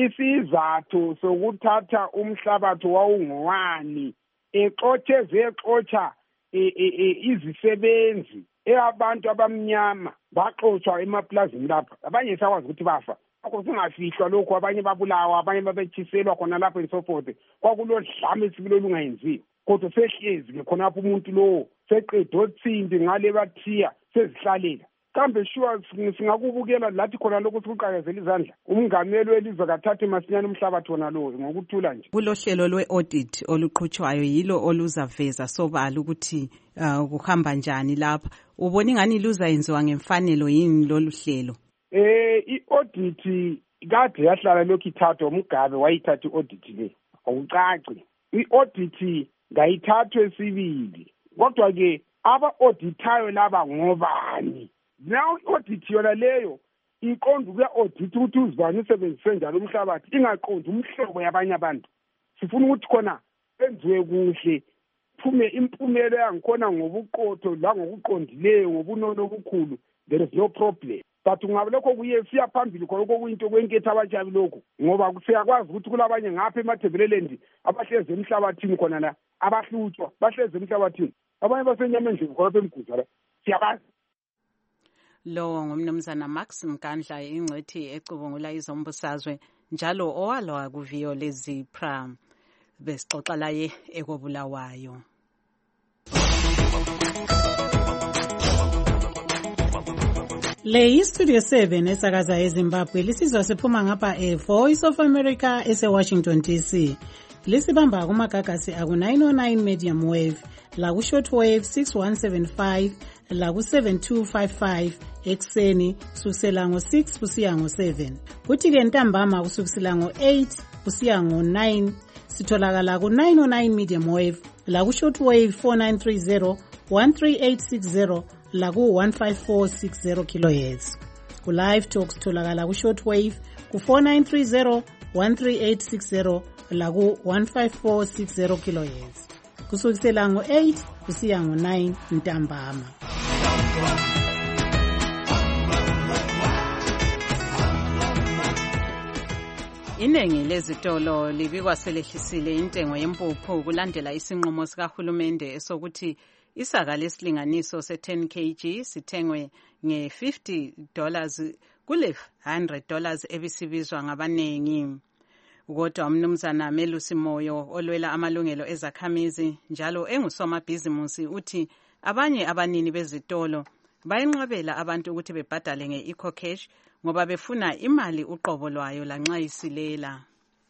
isizathu sokuthatha umhlabathi wawungowani exotheze exotsha izisebenzi eyabantu abamnyama baxotshwa emaplazini lapha. Abanye sakwazi ukuthi bafa akho singafihlwa lokho, abanye babulawa, abanye babetshiselwa khona lapho ensoforth. Kwakulodlame esibilo lungayenziwa kodwa sehlezi ke khonapho umuntu lowo seqedwe othindi ngale bathiya sezihlalela. Kambe sure singakubukela lathi khona lokho sikuqakezela izandla umngameli welizwe kathathe masinyane umhlabathi wona lo ngokuthula nje. Kulohlelo lwe-audit oluqhutshwayo yilo oluzaveza sobala ukuthi kuhamba njani lapha. Ubona ingani luzayenziwa ngemfanelo yini lolu hlelo? Eh i-audit kade yahlala lokhu ithathwa uMgabe wayithatha i-audit le. Awucaci. I-audit ngayithathwe sibili. Kodwa ke aba-auditayo laba ngobani? Now i-audit yona leyo iqonda ukuya-audit ukuthi uzibani usebenzise njalo umhlabathi, ingaqondi umhlobo yabanye abantu. Sifuna ukuthi khona enziwe kuhle, phume impumelo yangikhona ngobuqotho la ngokuqondileyo ngobunono obukhulu, there is no problem. But ungabe lokho kuye siya phambili khona okuyinto kwenketho abatshabi lokho, ngoba siyakwazi ukuthi kulabanye ngapha eMathebeleland abahlezi emhlabathini khona la abahlutshwa bahlezi emhlabathini, abanye basenyama endlini khona lapha eMguza la siyabazi. Lo ngumnumzana Max Mkandla, ingcwethi ecubungula izombusazwe njalo owalwa kuviyo leZipra, besixoxa laye ekobulawayo. Le iStudio seven esakaza eZimbabwe lisizwa siphuma ngapha eVoice of America ese-Washington D C. Lisibamba kumagagasi aku nine oh nine medium wave, laku shortwave six one seven five, laku seven two five five ekseni kusukela ngo six kusiya ngo seven. Kuthi ke ntambama kusukela ngo eight kusiya ngo nine sitholakala ku nine oh nine medium wave, laku shortwave four nine three zero, one three eight six zero, laku one five four six zero kilohertz. Ku live talk sitholakala ku shortwave ku four nine three zero, one three eight six zero, laku one five four six zero kilohertz. Kusukela ngo eight kusiya ngo nine ntambama. Iningi lezitolo libikwa selehlisile intengo yempuphu kulandela isinqumo sikahulumende esokuthi isaka lesilinganiso se ten kilograms sithengwe nge fifty dollars kule one hundred dollars ebisibizwa ngabanengi. kodwa umnumzana Melusi Moyo olwela amalungelo ezakhamizi njalo engusomabhizimusi uthi abanye abanini bezitolo bayenqabela abantu ukuthi bebhadale nge-ecocash ngoba befuna imali uqobo lwayo lanxa isilela.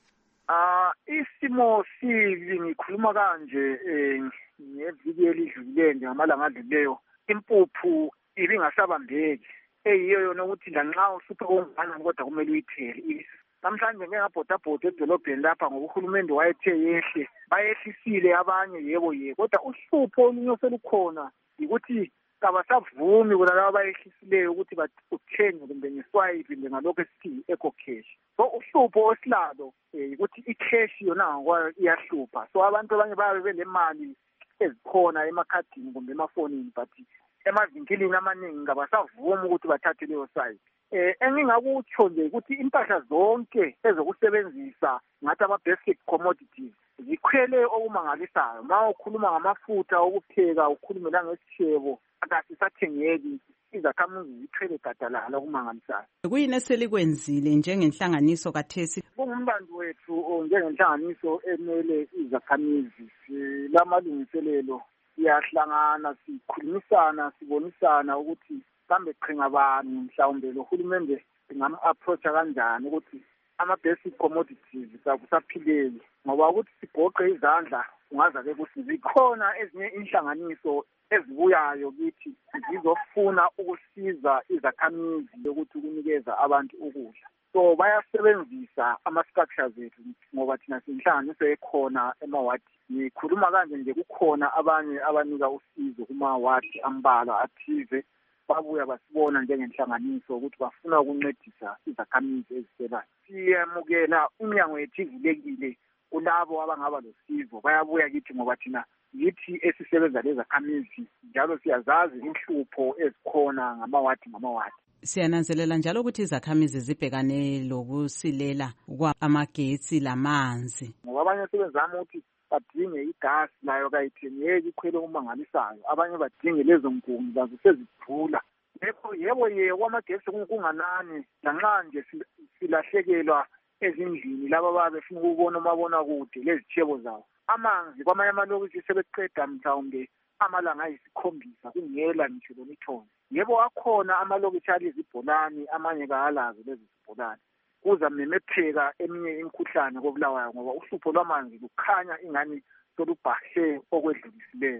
Ah, isimo sibi ngikhuluma kanje eh ngeviki elidlulileyo ngamalanga adlulileyo impuphu ibingasabambeki eyiyo yona ukuthi lanxa uhluphe kongana kodwa kumele uyithele. Namhlanje ngeke ngabhodabhoda edolobheni lapha ngoba uhulumende wayethe yehle bayehlisile abanye yebo yebo kodwa uhlupho olunye oselukhona ukuthi kabasavumi kulabo abayehlisileyo ukuthi bathenge kumbe ngeswipe kumbe ngalokho esithi eco cash. So uhlupho osilalo ukuthi i-cash yona ngokwayo iyahlupha. So abantu abanye babe belemali ezikhona emakhadini kumbe emafonini but emavinkilini amaningi kabasavumi ukuthi bathathe leyo site. Eh engingakutsho nje ukuthi impahla zonke ezokusebenzisa ngathi ama-basic commodities zikhwele okumangalisayo. Ma ukhuluma ngamafutha okupheka ukhulume la ngesishebo akasisathengeki izakhamuzi zikhwele gadalala okumangalisayo. Kuyini eselikwenzile njengenhlanganiso kathesi? Kungumlando wethu njengenhlanganiso emele izakhamizi lamalungiselelo siyahlangana sikhulumisana sibonisana ukuthi kambe qhinga bani mhlawumbe lo hulumende ngam-approacha kanjani ukuthi ama-basic commodities sakusaphileli ngoba ukuthi sigoqe izandla ungaza-ke ukuthi zikhona ezinye inhlanganiso ezibuyayo kithi zizofuna ukusiza izakhamizi lokuthi ukunikeza abantu ukudla. So bayasebenzisa ama-structures ethu ngoba thina sinhlanganiso ekhona emawadi. Ngikhuluma kanje nje kukhona abanye abanika usizo kumawadi ambalwa athize babuya basibona njengenhlanganiso ukuthi bafuna ukuncedisa izakhamizi eziselayo. Siyamukela umnyango yethu ivulekile kulabo abangaba losizo bayabuya kithi ngoba thina yithi esisebenza lezakhamizi njalo siyazazi inhlupho ezikhona ngamawadi ngamawadi. Siyananzelela njalo ukuthi izakhamizi zibhekane lokusilela kwamagetsi lamanzi. Ngoba abanye sebenzama ukuthi badinge igasi layo kayithengeki ikhwele kumangalisayo. Abanye badinge lezo nkuni zazo sezithula. Yebo yebo yebo amagesi kunganani lanxa nje silahlekelwa ezindlini laba babefuna ukubona umabona kude lezithebo zawo. Amanzi kwamanye amalokishi sebeqeda mhlawumbe amalanga ayisikhombisa kungela ngisho lomithonzi. Yebo akhona amalokishi alizibholani amanye kalazo lezi zibholani. Kuza memetheka eminye imikhuhlane kobulawayo ngoba uhlupho lwamanzi lukhanya ingani solubhashe okwedlulisileyo.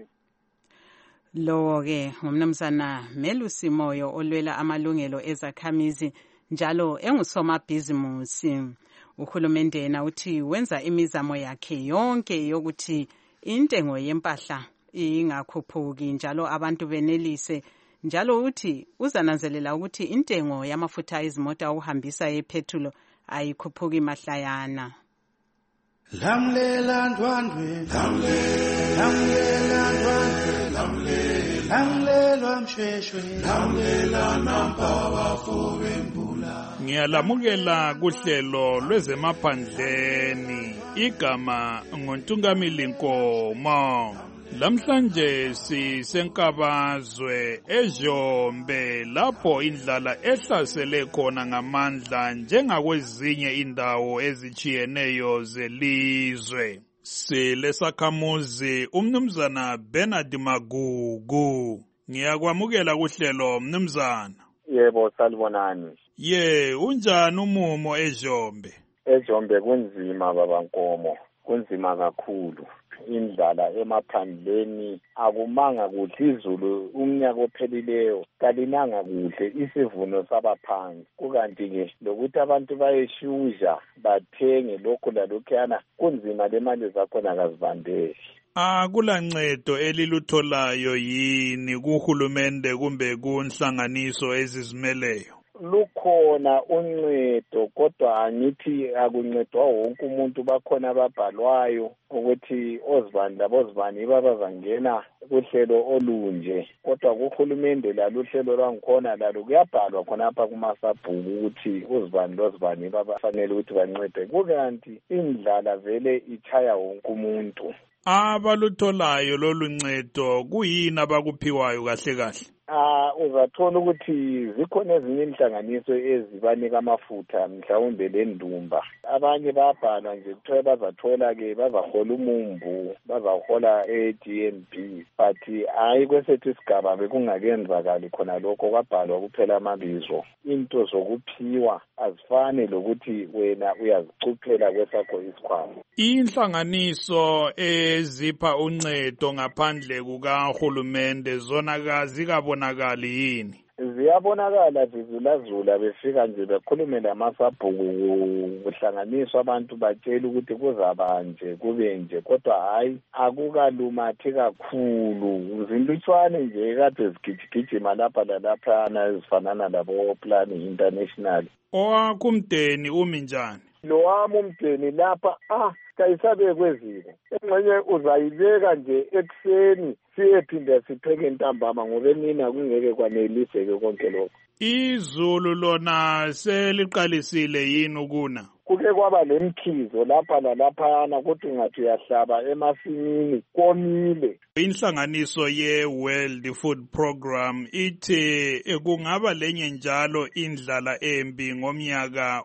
Lowo ke ngumnumzana Melusi Moyo olwela amalungelo ezakhamizi njalo engusomabhizimusi. Uhulumende yena uthi wenza imizamo yakhe yonke yokuthi intengo yempahla ingakhuphuki njalo abantu benelise njalo uthi uzananzelela ukuthi intengo yamafutha ezimota ukuhambisa epetrol ayikhuphuki mahlayana. Lamlela ndwandwe lamlela ndwandwe lamlela msheshwe lamlela nampa bafobe mbula. Ngiyalamukela kuhlelo lwezemaphandleni igama ngontungamili Nkomo. Lamhlanje sisenkabazwe eJombe lapho indlala ehlasele khona ngamandla njengakwezinye indawo ezichiyeneyo zelizwe. Silesakhamuzi umnumzana Bernard Magugu. Ngiyakwamukela kuhlelo mnumzana. Yebo salibonani. Ye unjani umumo eJombe? eJombe kunzima baba Nkomo, kunzima kakhulu. Indlala emaphandleni akumanga kuhle, izulu umnyaka ophelileyo kalinanga kuhle, isivuno sabaphansi. Kukanti ke lokuthi abantu bayeshusha bathenge lokho lalokhuyana kunzima, le mali zakhona kazibambeki. Akulancedo elilutholayo yini kuhulumende kumbe kunhlanganiso ezizimeleyo? Lukhona uncedo kodwa angithi akuncedwa wonke umuntu. Bakhona ababhalwayo ukuthi ozibani labozibani babazangena kuhlelo olunje, kodwa kuhulumende lalo uhlelo lwangikhona lalo kuyabhalwa khonapha kumasabhuku ukuthi uzibani lozibani babafanele ukuthi bancede. Kukanti indlala vele ichaya wonke umuntu. Abalutholayo lolu ncedo kuyini abakuphiwayo kahle kahle? uh, uzathola ukuthi zikhona ezinye inhlanganiso ezibanika amafutha mhlawumbe lendumba. Abanye babhalwa nje kuthiwa bazathola-ke bazahola umumbu, bazahola e-G N B. But hayi kwesethu isigaba bekungakenzakali khona lokho, kwabhalwa kuphela amabizo. Into zokuphiwa azifane lokuthi wena uyazicuphela kwesakho isikhwama. Inhlanganiso ezipha uncedo ngaphandle kukahulumende zona kazikabonakali yini? Ziyabonakala zizulazula, befika nje bekhulume lamasabhuku, kuhlanganiswa abantu batshela ukuthi kuzaba nje kube nje, kodwa hayi akukalumathi kakhulu. Zilutshwane nje kade zigijigijima lapha lalaphana ezifanana labo Plan International. Owakho umdeni umi njani? Lo wami umdeni lapha ah kayisabe kweziko. Engxenye uzayibeka nje ekuseni siyephinda sipheke ntambama ngoba emini akungeke kwaneliseke konke lokho. Izulu lona seliqalisile yini ukuna? Kuke kwaba lemkhizo lapha lalaphana kodwa ungathi uyahlaba emasimini komile. Inhlanganiso ye-World Food Program ithi kungaba lenye njalo indlala embi ngomnyaka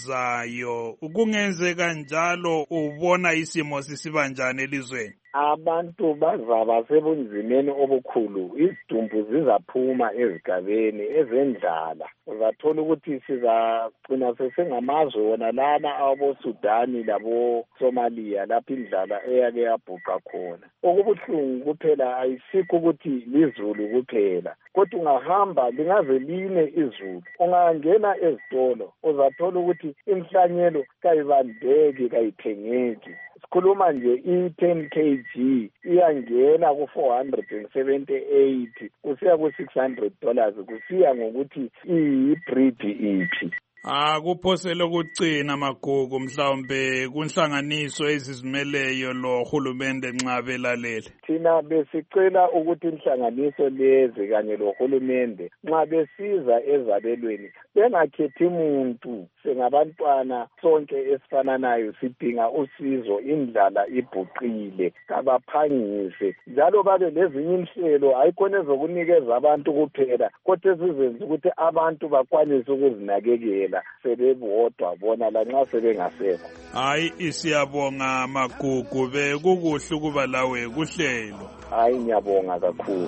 ozayo. Kungenzeka njalo ubona isimo sisiba njani elizweni? Abantu bazaba sebunzimeni obukhulu, izidumbu zizaphuma ezigabeni ezendlala. Uzathola ukuthi sizagcina sesengamazwe wona lana abo Sudani labo Somalia lapho indlala eyake yabhuqa khona. Okubuhlungu kuphela ayisikho ukuthi lizulu kuphela, kodwa ungahamba lingaze line izulu. Ungangena ezitolo uzathola ukuthi inhlanyelo kayibandeki kayithengeki. Sikhuluma nje i-ten kilograms iyangena ku-four hundred seventy-eight kusiya ku-six hundred dollars kusiya ngokuthi iyi-breed iphi. Akuphosele ukucina Magugu mhlawumbe kunhlanganiso ezizimeleyo lo hulumende nxa belalele. Thina besicela ukuthi inhlanganiso lezi kanye lo hulumende nxa besiza ezabelweni bengakhethi umuntu, sengabantwana sonke esifananayo sidinga usizo, indlala ibhuqile, kabaphangise njalo babe lezinye inhlelo ayikhona ezokunikeza abantu kuphela kodwa ezizenza ukuthi abantu bakwanise ukuzinakekela sebebodwa bona lanxa sebengasekho. Hayi isiyabonga Magugu, bekukuhle ukuba lawe kuhlelo. Hayi ngiyabonga kakhulu.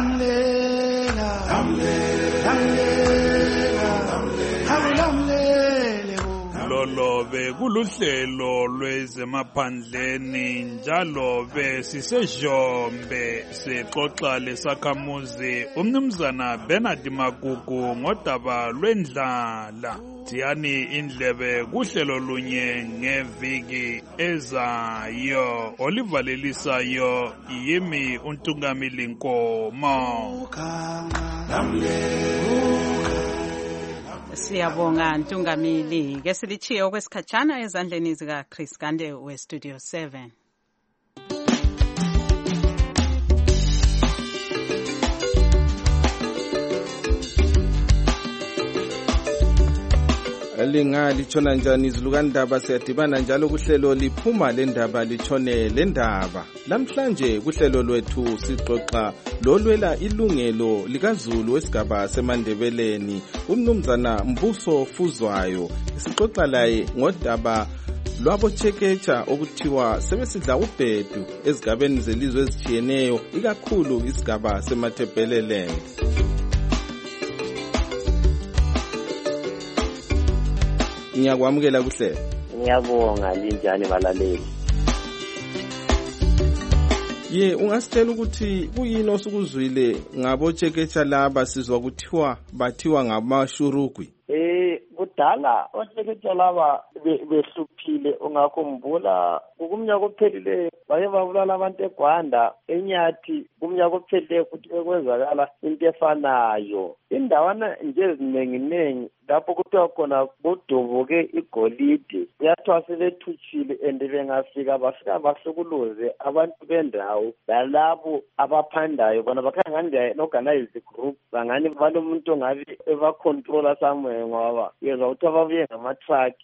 Lamlela lamlela lamlela lolo bekuluhlelo lwezemaphandleni njalo besisejombe sexoxa lesakhamuzi umnumzana Bernard Magugu ngodaba lwendlala. Tiyani indlebe kuhlelo lunye ngeviki ezayo. Olivalelisayo yimi uNtungamili Nkomo. Siyabonga Ntungamili. Ke silichiye okwesikhatshana ezandleni zika Chris Gande we Studio seven. Linga litshona njani izilukandaba, siyadibana njalo kuhlelo liphuma lendaba litshone lendaba. Namhlanje kuhlelo lwethu sixoxa lolwela ilungelo likaZulu wesigaba seMandebeleni umnumzana Mbuso Fuzwayo. Sixoxa laye ngodaba lwabo Chekecha okuthiwa sebesidla ubhedu ezigabeni zelizwe ezitshiyeneyo, ikakhulu isigaba seMatabeleland. Ngiyakwamukela kuhle. Ngiyabonga linjani balaleli. Ye ungasitshela ukuthi kuyini osukuzwile ngabo Chekecha laba sizwa kuthiwa bathiwa ngamashurugwi? Eh kudala oChekecha laba behluphile, ungakhumbula kumnyaka ophelile baye babulala abantu eGwanda, eNyathi kumnyaka ophelile futhi bekwenzakala into efanayo. Indawana nje ezinenginengi lapho kuthiwa khona kudubuke igolide kuyathiwa sebethuthile and bengafika bafika bahlukuluze abantu bendawo lalabo abaphandayo bona bakhangani organize group bangani balomuntu ongabe ebacontrola somewhere ngoba yezwa ukuthi ababuye ngamatrack. So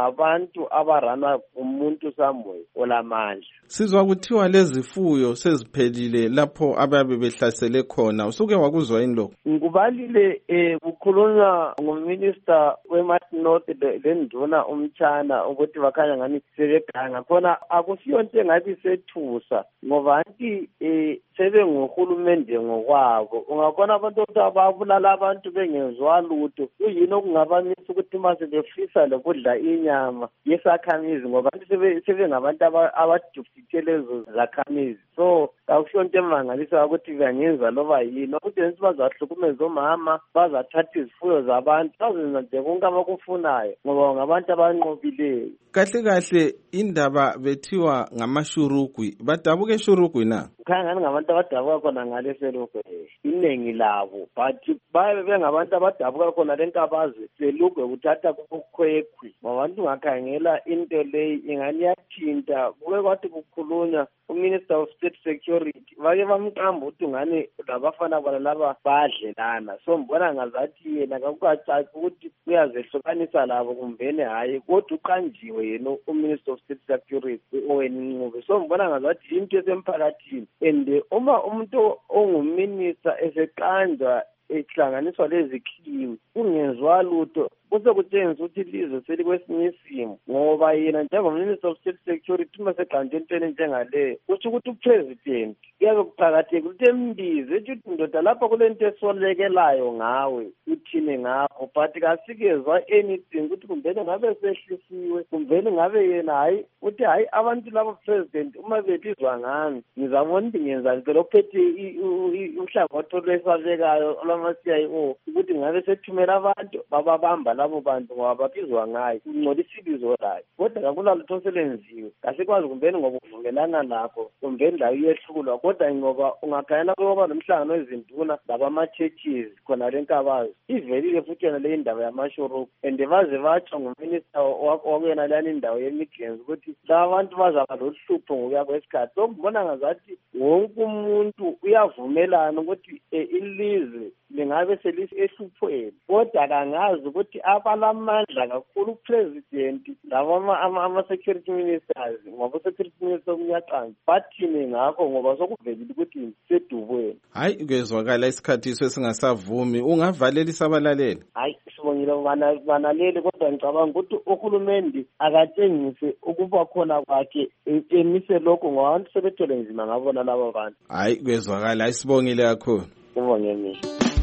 ngabantu abaranwa umuntu somewhere olamandla. Sizwa kuthiwa lezifuyo seziphelile lapho ababe behlasele khona. Usuke wakuzwa yini lokho? Ngikubalile eh kukhulunywa nguminister weMarch North lenduna umtshana ukuthi bakhanya ngani sebeganga khona akusiyo into engathi sethusa ngoba anti eh sebe ngohulumende ngokwabo. Ungabona abantu ababulala abantu bengezwa lutho kuyini okungabamisa ukuthi mase befisa lokudla inyama yesakhamizi ngoba sebe sebe ngabantu abadufitelezo zakhamizi. So akusho into emangalisa ukuthi bangenza loba yini ukuthi bazahlukumeza omama bazathatha izifuyo zabantu bazenza nje konke abakufunayo ngoba ngabantu abanqobileyo. Kahle kahle indaba bethiwa ngamashurugwi badabuke eshurugwi na khangani ngabantu abadabuka khona ngale selugwe iningi labo but babe bengabantu abadabuka khona lenkabazi selugwe kuthatha kukhwekhwi ngabantu ngakhangela into leyi ingani yathinta kuke kwathi kukhulunywa uMinister of State Security bake bamqamba ukuthi ngani labafana bona laba badlelana. So mbona ngazathi yena akakucaci ukuthi uyazehlukanisa labo kumbene hayi kodwa uqanjiwe yena uMinister of State Security owenqube. So mbona ngazathi into esemphakathini and uma umuntu onguminister eseqanjwa ehlanganiswa lezikhiwo kungezwa lutho kuse kutshengisa ukuthi ilizwe selikwesinye isimo ngoba yena njengoMinister of State Security uma seqanje entweni njengale kusho ukuthi upresident kuyabe kuqakathekile ukuthi embize ukuthi ndoda lapha kulento esolekelayo ngawe uthine ngakho but kasikezwa anything ukuthi kumbene ngabe sehlisiwe kumbene ngabe yena hayi uthi hayi abantu labo president uma belizwa ngani ngizabona ukuthi ngenza into lokuphethe uhlangothi lwesabekayo lwama-C I O ukuthi ngabe sethumela abantu bababamba labo bantu ngoba babizwa ngayo kungcolisa ibizo layo kodwa kakula lutho selenziwe kasikwazi kumbeni ngoba uvumelana nakho kumbeni layo iyehlulwa kodwa ngoba ungakhayela ngoba nomhlangano wezinduna labama-churches khona lenkabazi ivelile futhi yona le indaba yamashoro and baze batsho nguminister wakuyena lani indawo yemigenzi ukuthi laba bantu bazaba lohlupho ngokuya kwesikhathi. So ngibona ngazathi wonke umuntu uyavumelana ukuthi ilizwe lingabe selihluphweni kodwa kangazi ukuthi abalamandla kakhulu upresident labo ama-security ministers ngoba security minister umnyaqanzi bathini ngakho ngoba sokuvelile ukuthi sedubweni. Hayi kwezwakala isikhathi sesingasavumi ungavalelisa abalaleli. Hayi sibongile banaleli kodwa ngicabanga ukuthi uhulumende akatshengise ukuba khona kwakhe emise lokho ngoba abantu sebethole nzima ngabona labo bantu. Hayi kwezwakala isibongile kakhulu. Ubonge mina.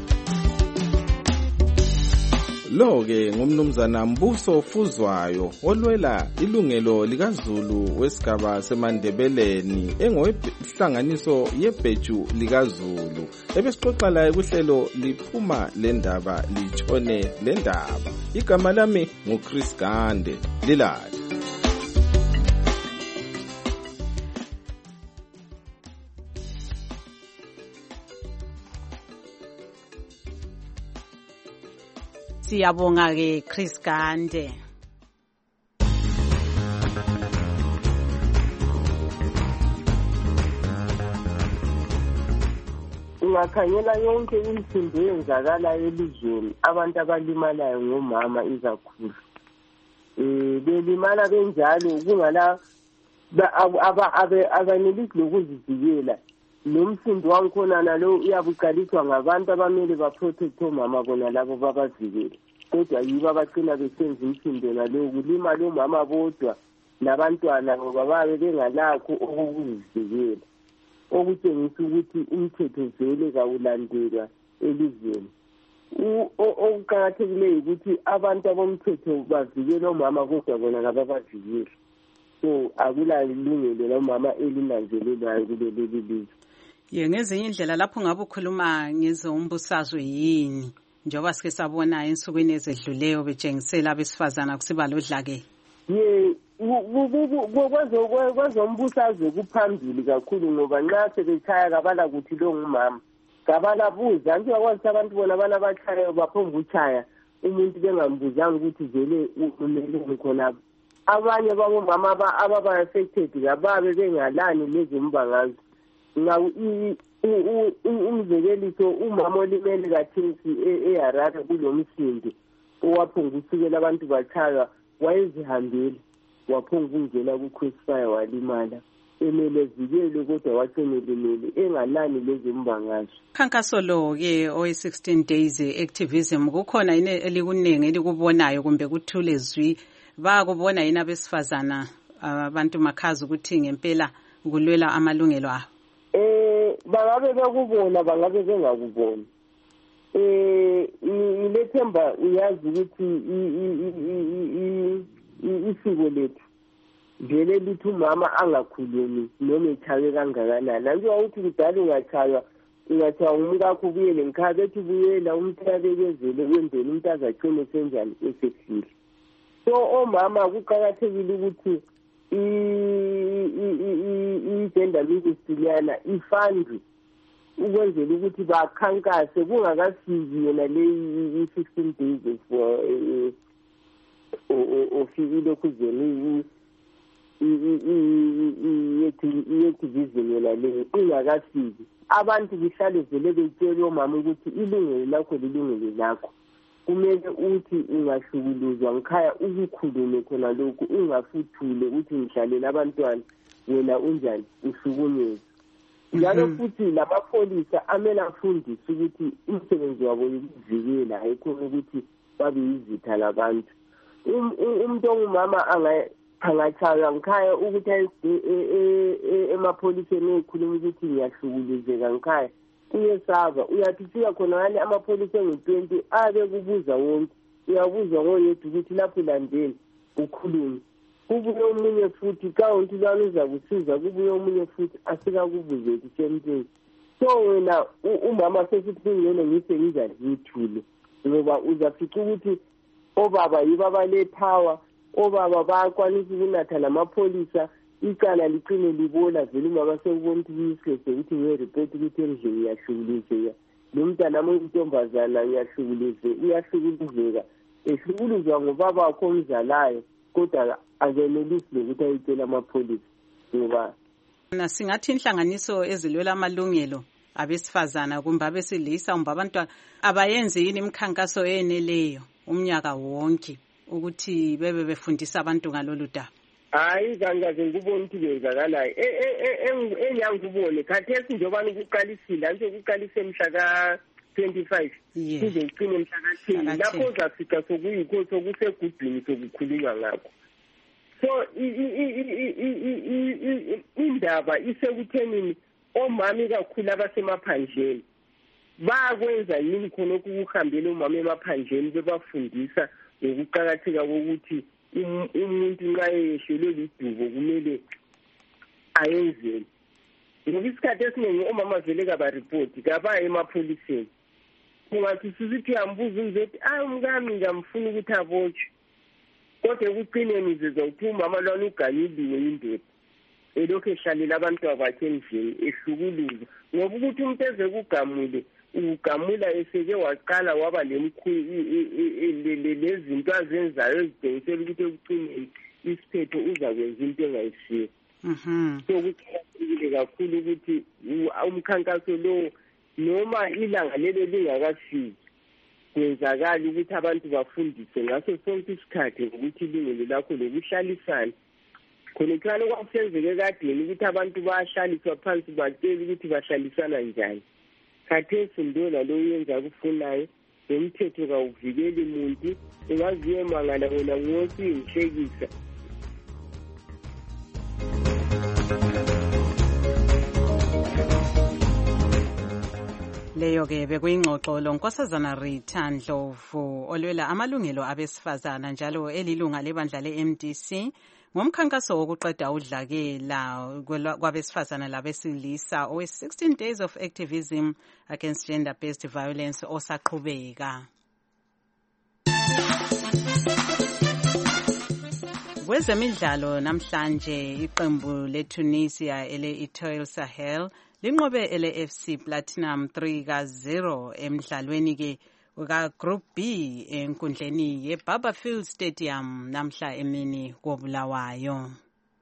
Lo-ke ngumnumzana Mbuso Fuzwayo olwela ilungelo likaZulu wesigaba semandebeleni engohlanganiso yebheju likaZulu ebesixoxa laye kuhlelo liphuma lendaba litshone lendaba. Igama lami nguChris Gande lilali. Siyabonga ke Chris Gande. Ungakhangela yonke imisindo eyenzakala elizweni abantu abalimalayo ngomama izakhulu. Eh belimala benjalo kungala abanelisi lokuzivikela. Nomsindo wankhona nalo uyabuqaliswa ngabantu abamele baprotect omama bona labo babavikele kodwa yiba bacina besenza imsindo nalo kulima lo mama bodwa nabantwana ngoba babe bengalakho okuzivikela okutshengisa ukuthi umthetho vele kawulandelwa elizweni. Okuqakathekileyo ukuthi abantu abomthetho bavikele omama kodwa bona kababavikele. So akula ilungelo lomama elinanzelelwayo kuleli lizwe. Ye ngezinye indlela lapho ngabe ukhuluma ngezombusazwe yini njengoba sike sabona ensukwini ezedluleyo betshengisela abesifazana kusiba lodlake. Ye kwezombusazwe kuphambili kakhulu ngoba nxa sebechaya kabala kuthi lo ngumama kabala buza nje wakwazi abantu bona bana bachaya baphonga uchaya umuntu bengambuzanga ukuthi vele umeleni khona. Abanye babomama ababa affected kababe bengalani lezombangazwe ngawu umzekeliso umama olimele kathesi eHarare kulomsindo owaphonga usukela abantu bachaya wayezihambela waphonga ukungena ku-crossfire walimala emelezikelwe kodwa wasemelimele enganani lezimbangazwe. Khankaso lo-ke oyi-sixteen days activism kukhona yini elikuningi elikubonayo kumbe kuthule zwi bakubona yini abesifazana abantu makhazi ukuthi ngempela kulwela amalungelo abo? Eh bangabe bekubona bangabe bengakubona. Eh ilethemba uyazi ukuthi isiko lethu vele lithi umama angakhulumi noma echawe kangakanani. Nanje ukuthi kudala ungachaywa ungathwa umkakho ubuyele ngikhaya bethi buyela umuntu abekezele wenzele umuntu azagcine senjani esefile. So omama kuqakathekile ukuthi i-gender ministeriana ifundwe ukwenzela ukuthi bakhankase kungakafiki yona le i-sixteen days for ofikile kuzeni i-activism yona le ingakafiki. Abantu kuhlale vele betshela omama ukuthi ilungelo lakho lilungelo lakho. Kumele uthi ungahlukuluzwa ngikhaya ukukhulume khona lokhu ungafuthule ukuthi ngihlalela abantwana wena unjani uhlukunyezwe. Njalo futhi lamapholisa amele afundise ukuthi umsebenzi wabo ukuvikela ayikho ukuthi babe yizitha labantu. Umuntu ongumama angachaywa ngikhaya ukuthi emapholiseni ekhuluma ukuthi ngiyahlukuluzeka ngikhaya uyesaba uyathi fika khona ngale amapholisa nge-twenty abe kubuza wonke uyabuzwa ngoyedwa ukuthi lapho landeni ukhulume. Kubuye omunye futhi kawunti lana uza kusiza kubuye omunye futhi asikakubuze ukuthi semthini. So wena umama sesithi ngene ngise ngiza ngithule ngoba uzafica ukuthi obaba yibo abale-power obaba bayakwanisa ukunatha lamapholisa icala liqine libola vele umama sekubona ukuthi kuyisikese ukuthi ngiyeripoti ukuthi endlini ngiyahlukuluzeka lo mntana oyintombazana ngiyahlukuluzeka uyahlukuluzeka ehlukuluzwa ngobaba wakho omzalayo kodwa akenelisi lokuthi ayitshela amapholisa ngoba singathi inhlanganiso ezilwela amalungelo abesifazana kumbe abesilisa kumbe abantu abayenzi yini imikhankaso eyeneleyo umnyaka wonke ukuthi bebe befundisa abantu ngalolu daba? Hayi kangaze ngibone ukuthi kwenzakalayo engiyangibone khathesi njengoba ukuqalisile anje ukuqalise mhla ka twenty-five kuze ucine mhla ka ten lapho uzafika sokuyikho sokusegudwini sokukhulunywa ngakho. So indaba isekuthenini omama kakhulu abasemaphandleni bakwenza yini khona ukuhambela umama emaphandleni bebafundisa ngokuqakatheka kokuthi umuntu nxa eyehlelwe lidubo kumele ayenzeni. Ngoba isikhathi esiningi omama vele kabaripoti kabaye emapholiseni kungathi sizithi yambuza umzethi ayi umkami ngamfuna ukuthi abotshwe kodwa ekucineni zizwa ukuthi umama lwana uganyiliwe indoda elokhu ehlalela abantu abakhe endlini ehlukuluza ngoba ukuthi umuntu eze kugamule ugamula eseke waqala waba lezinto azenzayo ezidingisela ukuthi ekucineni isiphetho uzakwenza into engayisiyo. So kuqakathekile kakhulu ukuthi umkhankaso lo noma ilanga lelo lingakafiki kwenzakala ukuthi abantu bafundise ngaso sonke isikhathi ukuthi ilungelo lakho lokuhlalisana khona khona kwakusenzeke kadeni ukuthi abantu bayahlaliswa phansi batshela ukuthi bahlalisana njani. Khathesi ndona lo yenza kufunayo umthetho kawuvikeli umuntu ungaziye mangala wena ngosi inhlekisa. Leyo ke bekuyingxoxo lonkosazana Rita Ndlovu olwela amalungelo abesifazana njalo elilunga lebandla le-M D C ngomkhankaso wokuqeda udlakela kwabesifazana labesilisa owe sixteen days of activism against gender based violence osaqhubeka. Kwezemidlalo namhlanje iqembu leTunisia ele-Etoile Sahel linqobe ele-F C Platinum three ka zero emidlalweni ke ka Group B enkundleni ye-Barberfield Stadium namhla emini koBulawayo.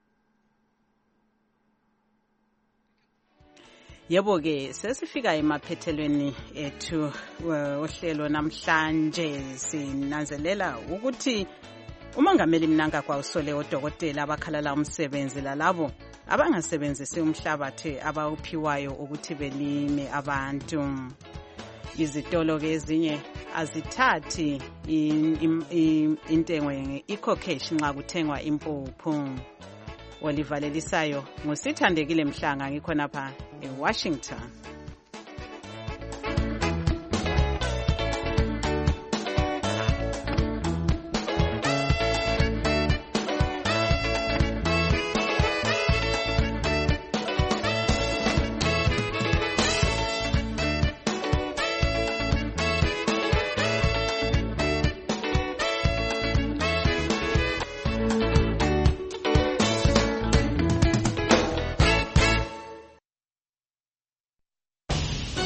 Yebo ke sesifika emaphethelweni ethu ohlelo namhlanje sinanzelela ukuthi umongameli Mnangagwa usole odokotela abakhalala umsebenzi lalabo abangasebenzisi umhlabathi abawuphiwayo ukuthi belime abantu. Izitolo ke ezinye azithathi intengo i-cocash nxa kuthengwa impuphu. Olivalelisayo ngusithandekile Mhlanga ngikhona lapha eWashington.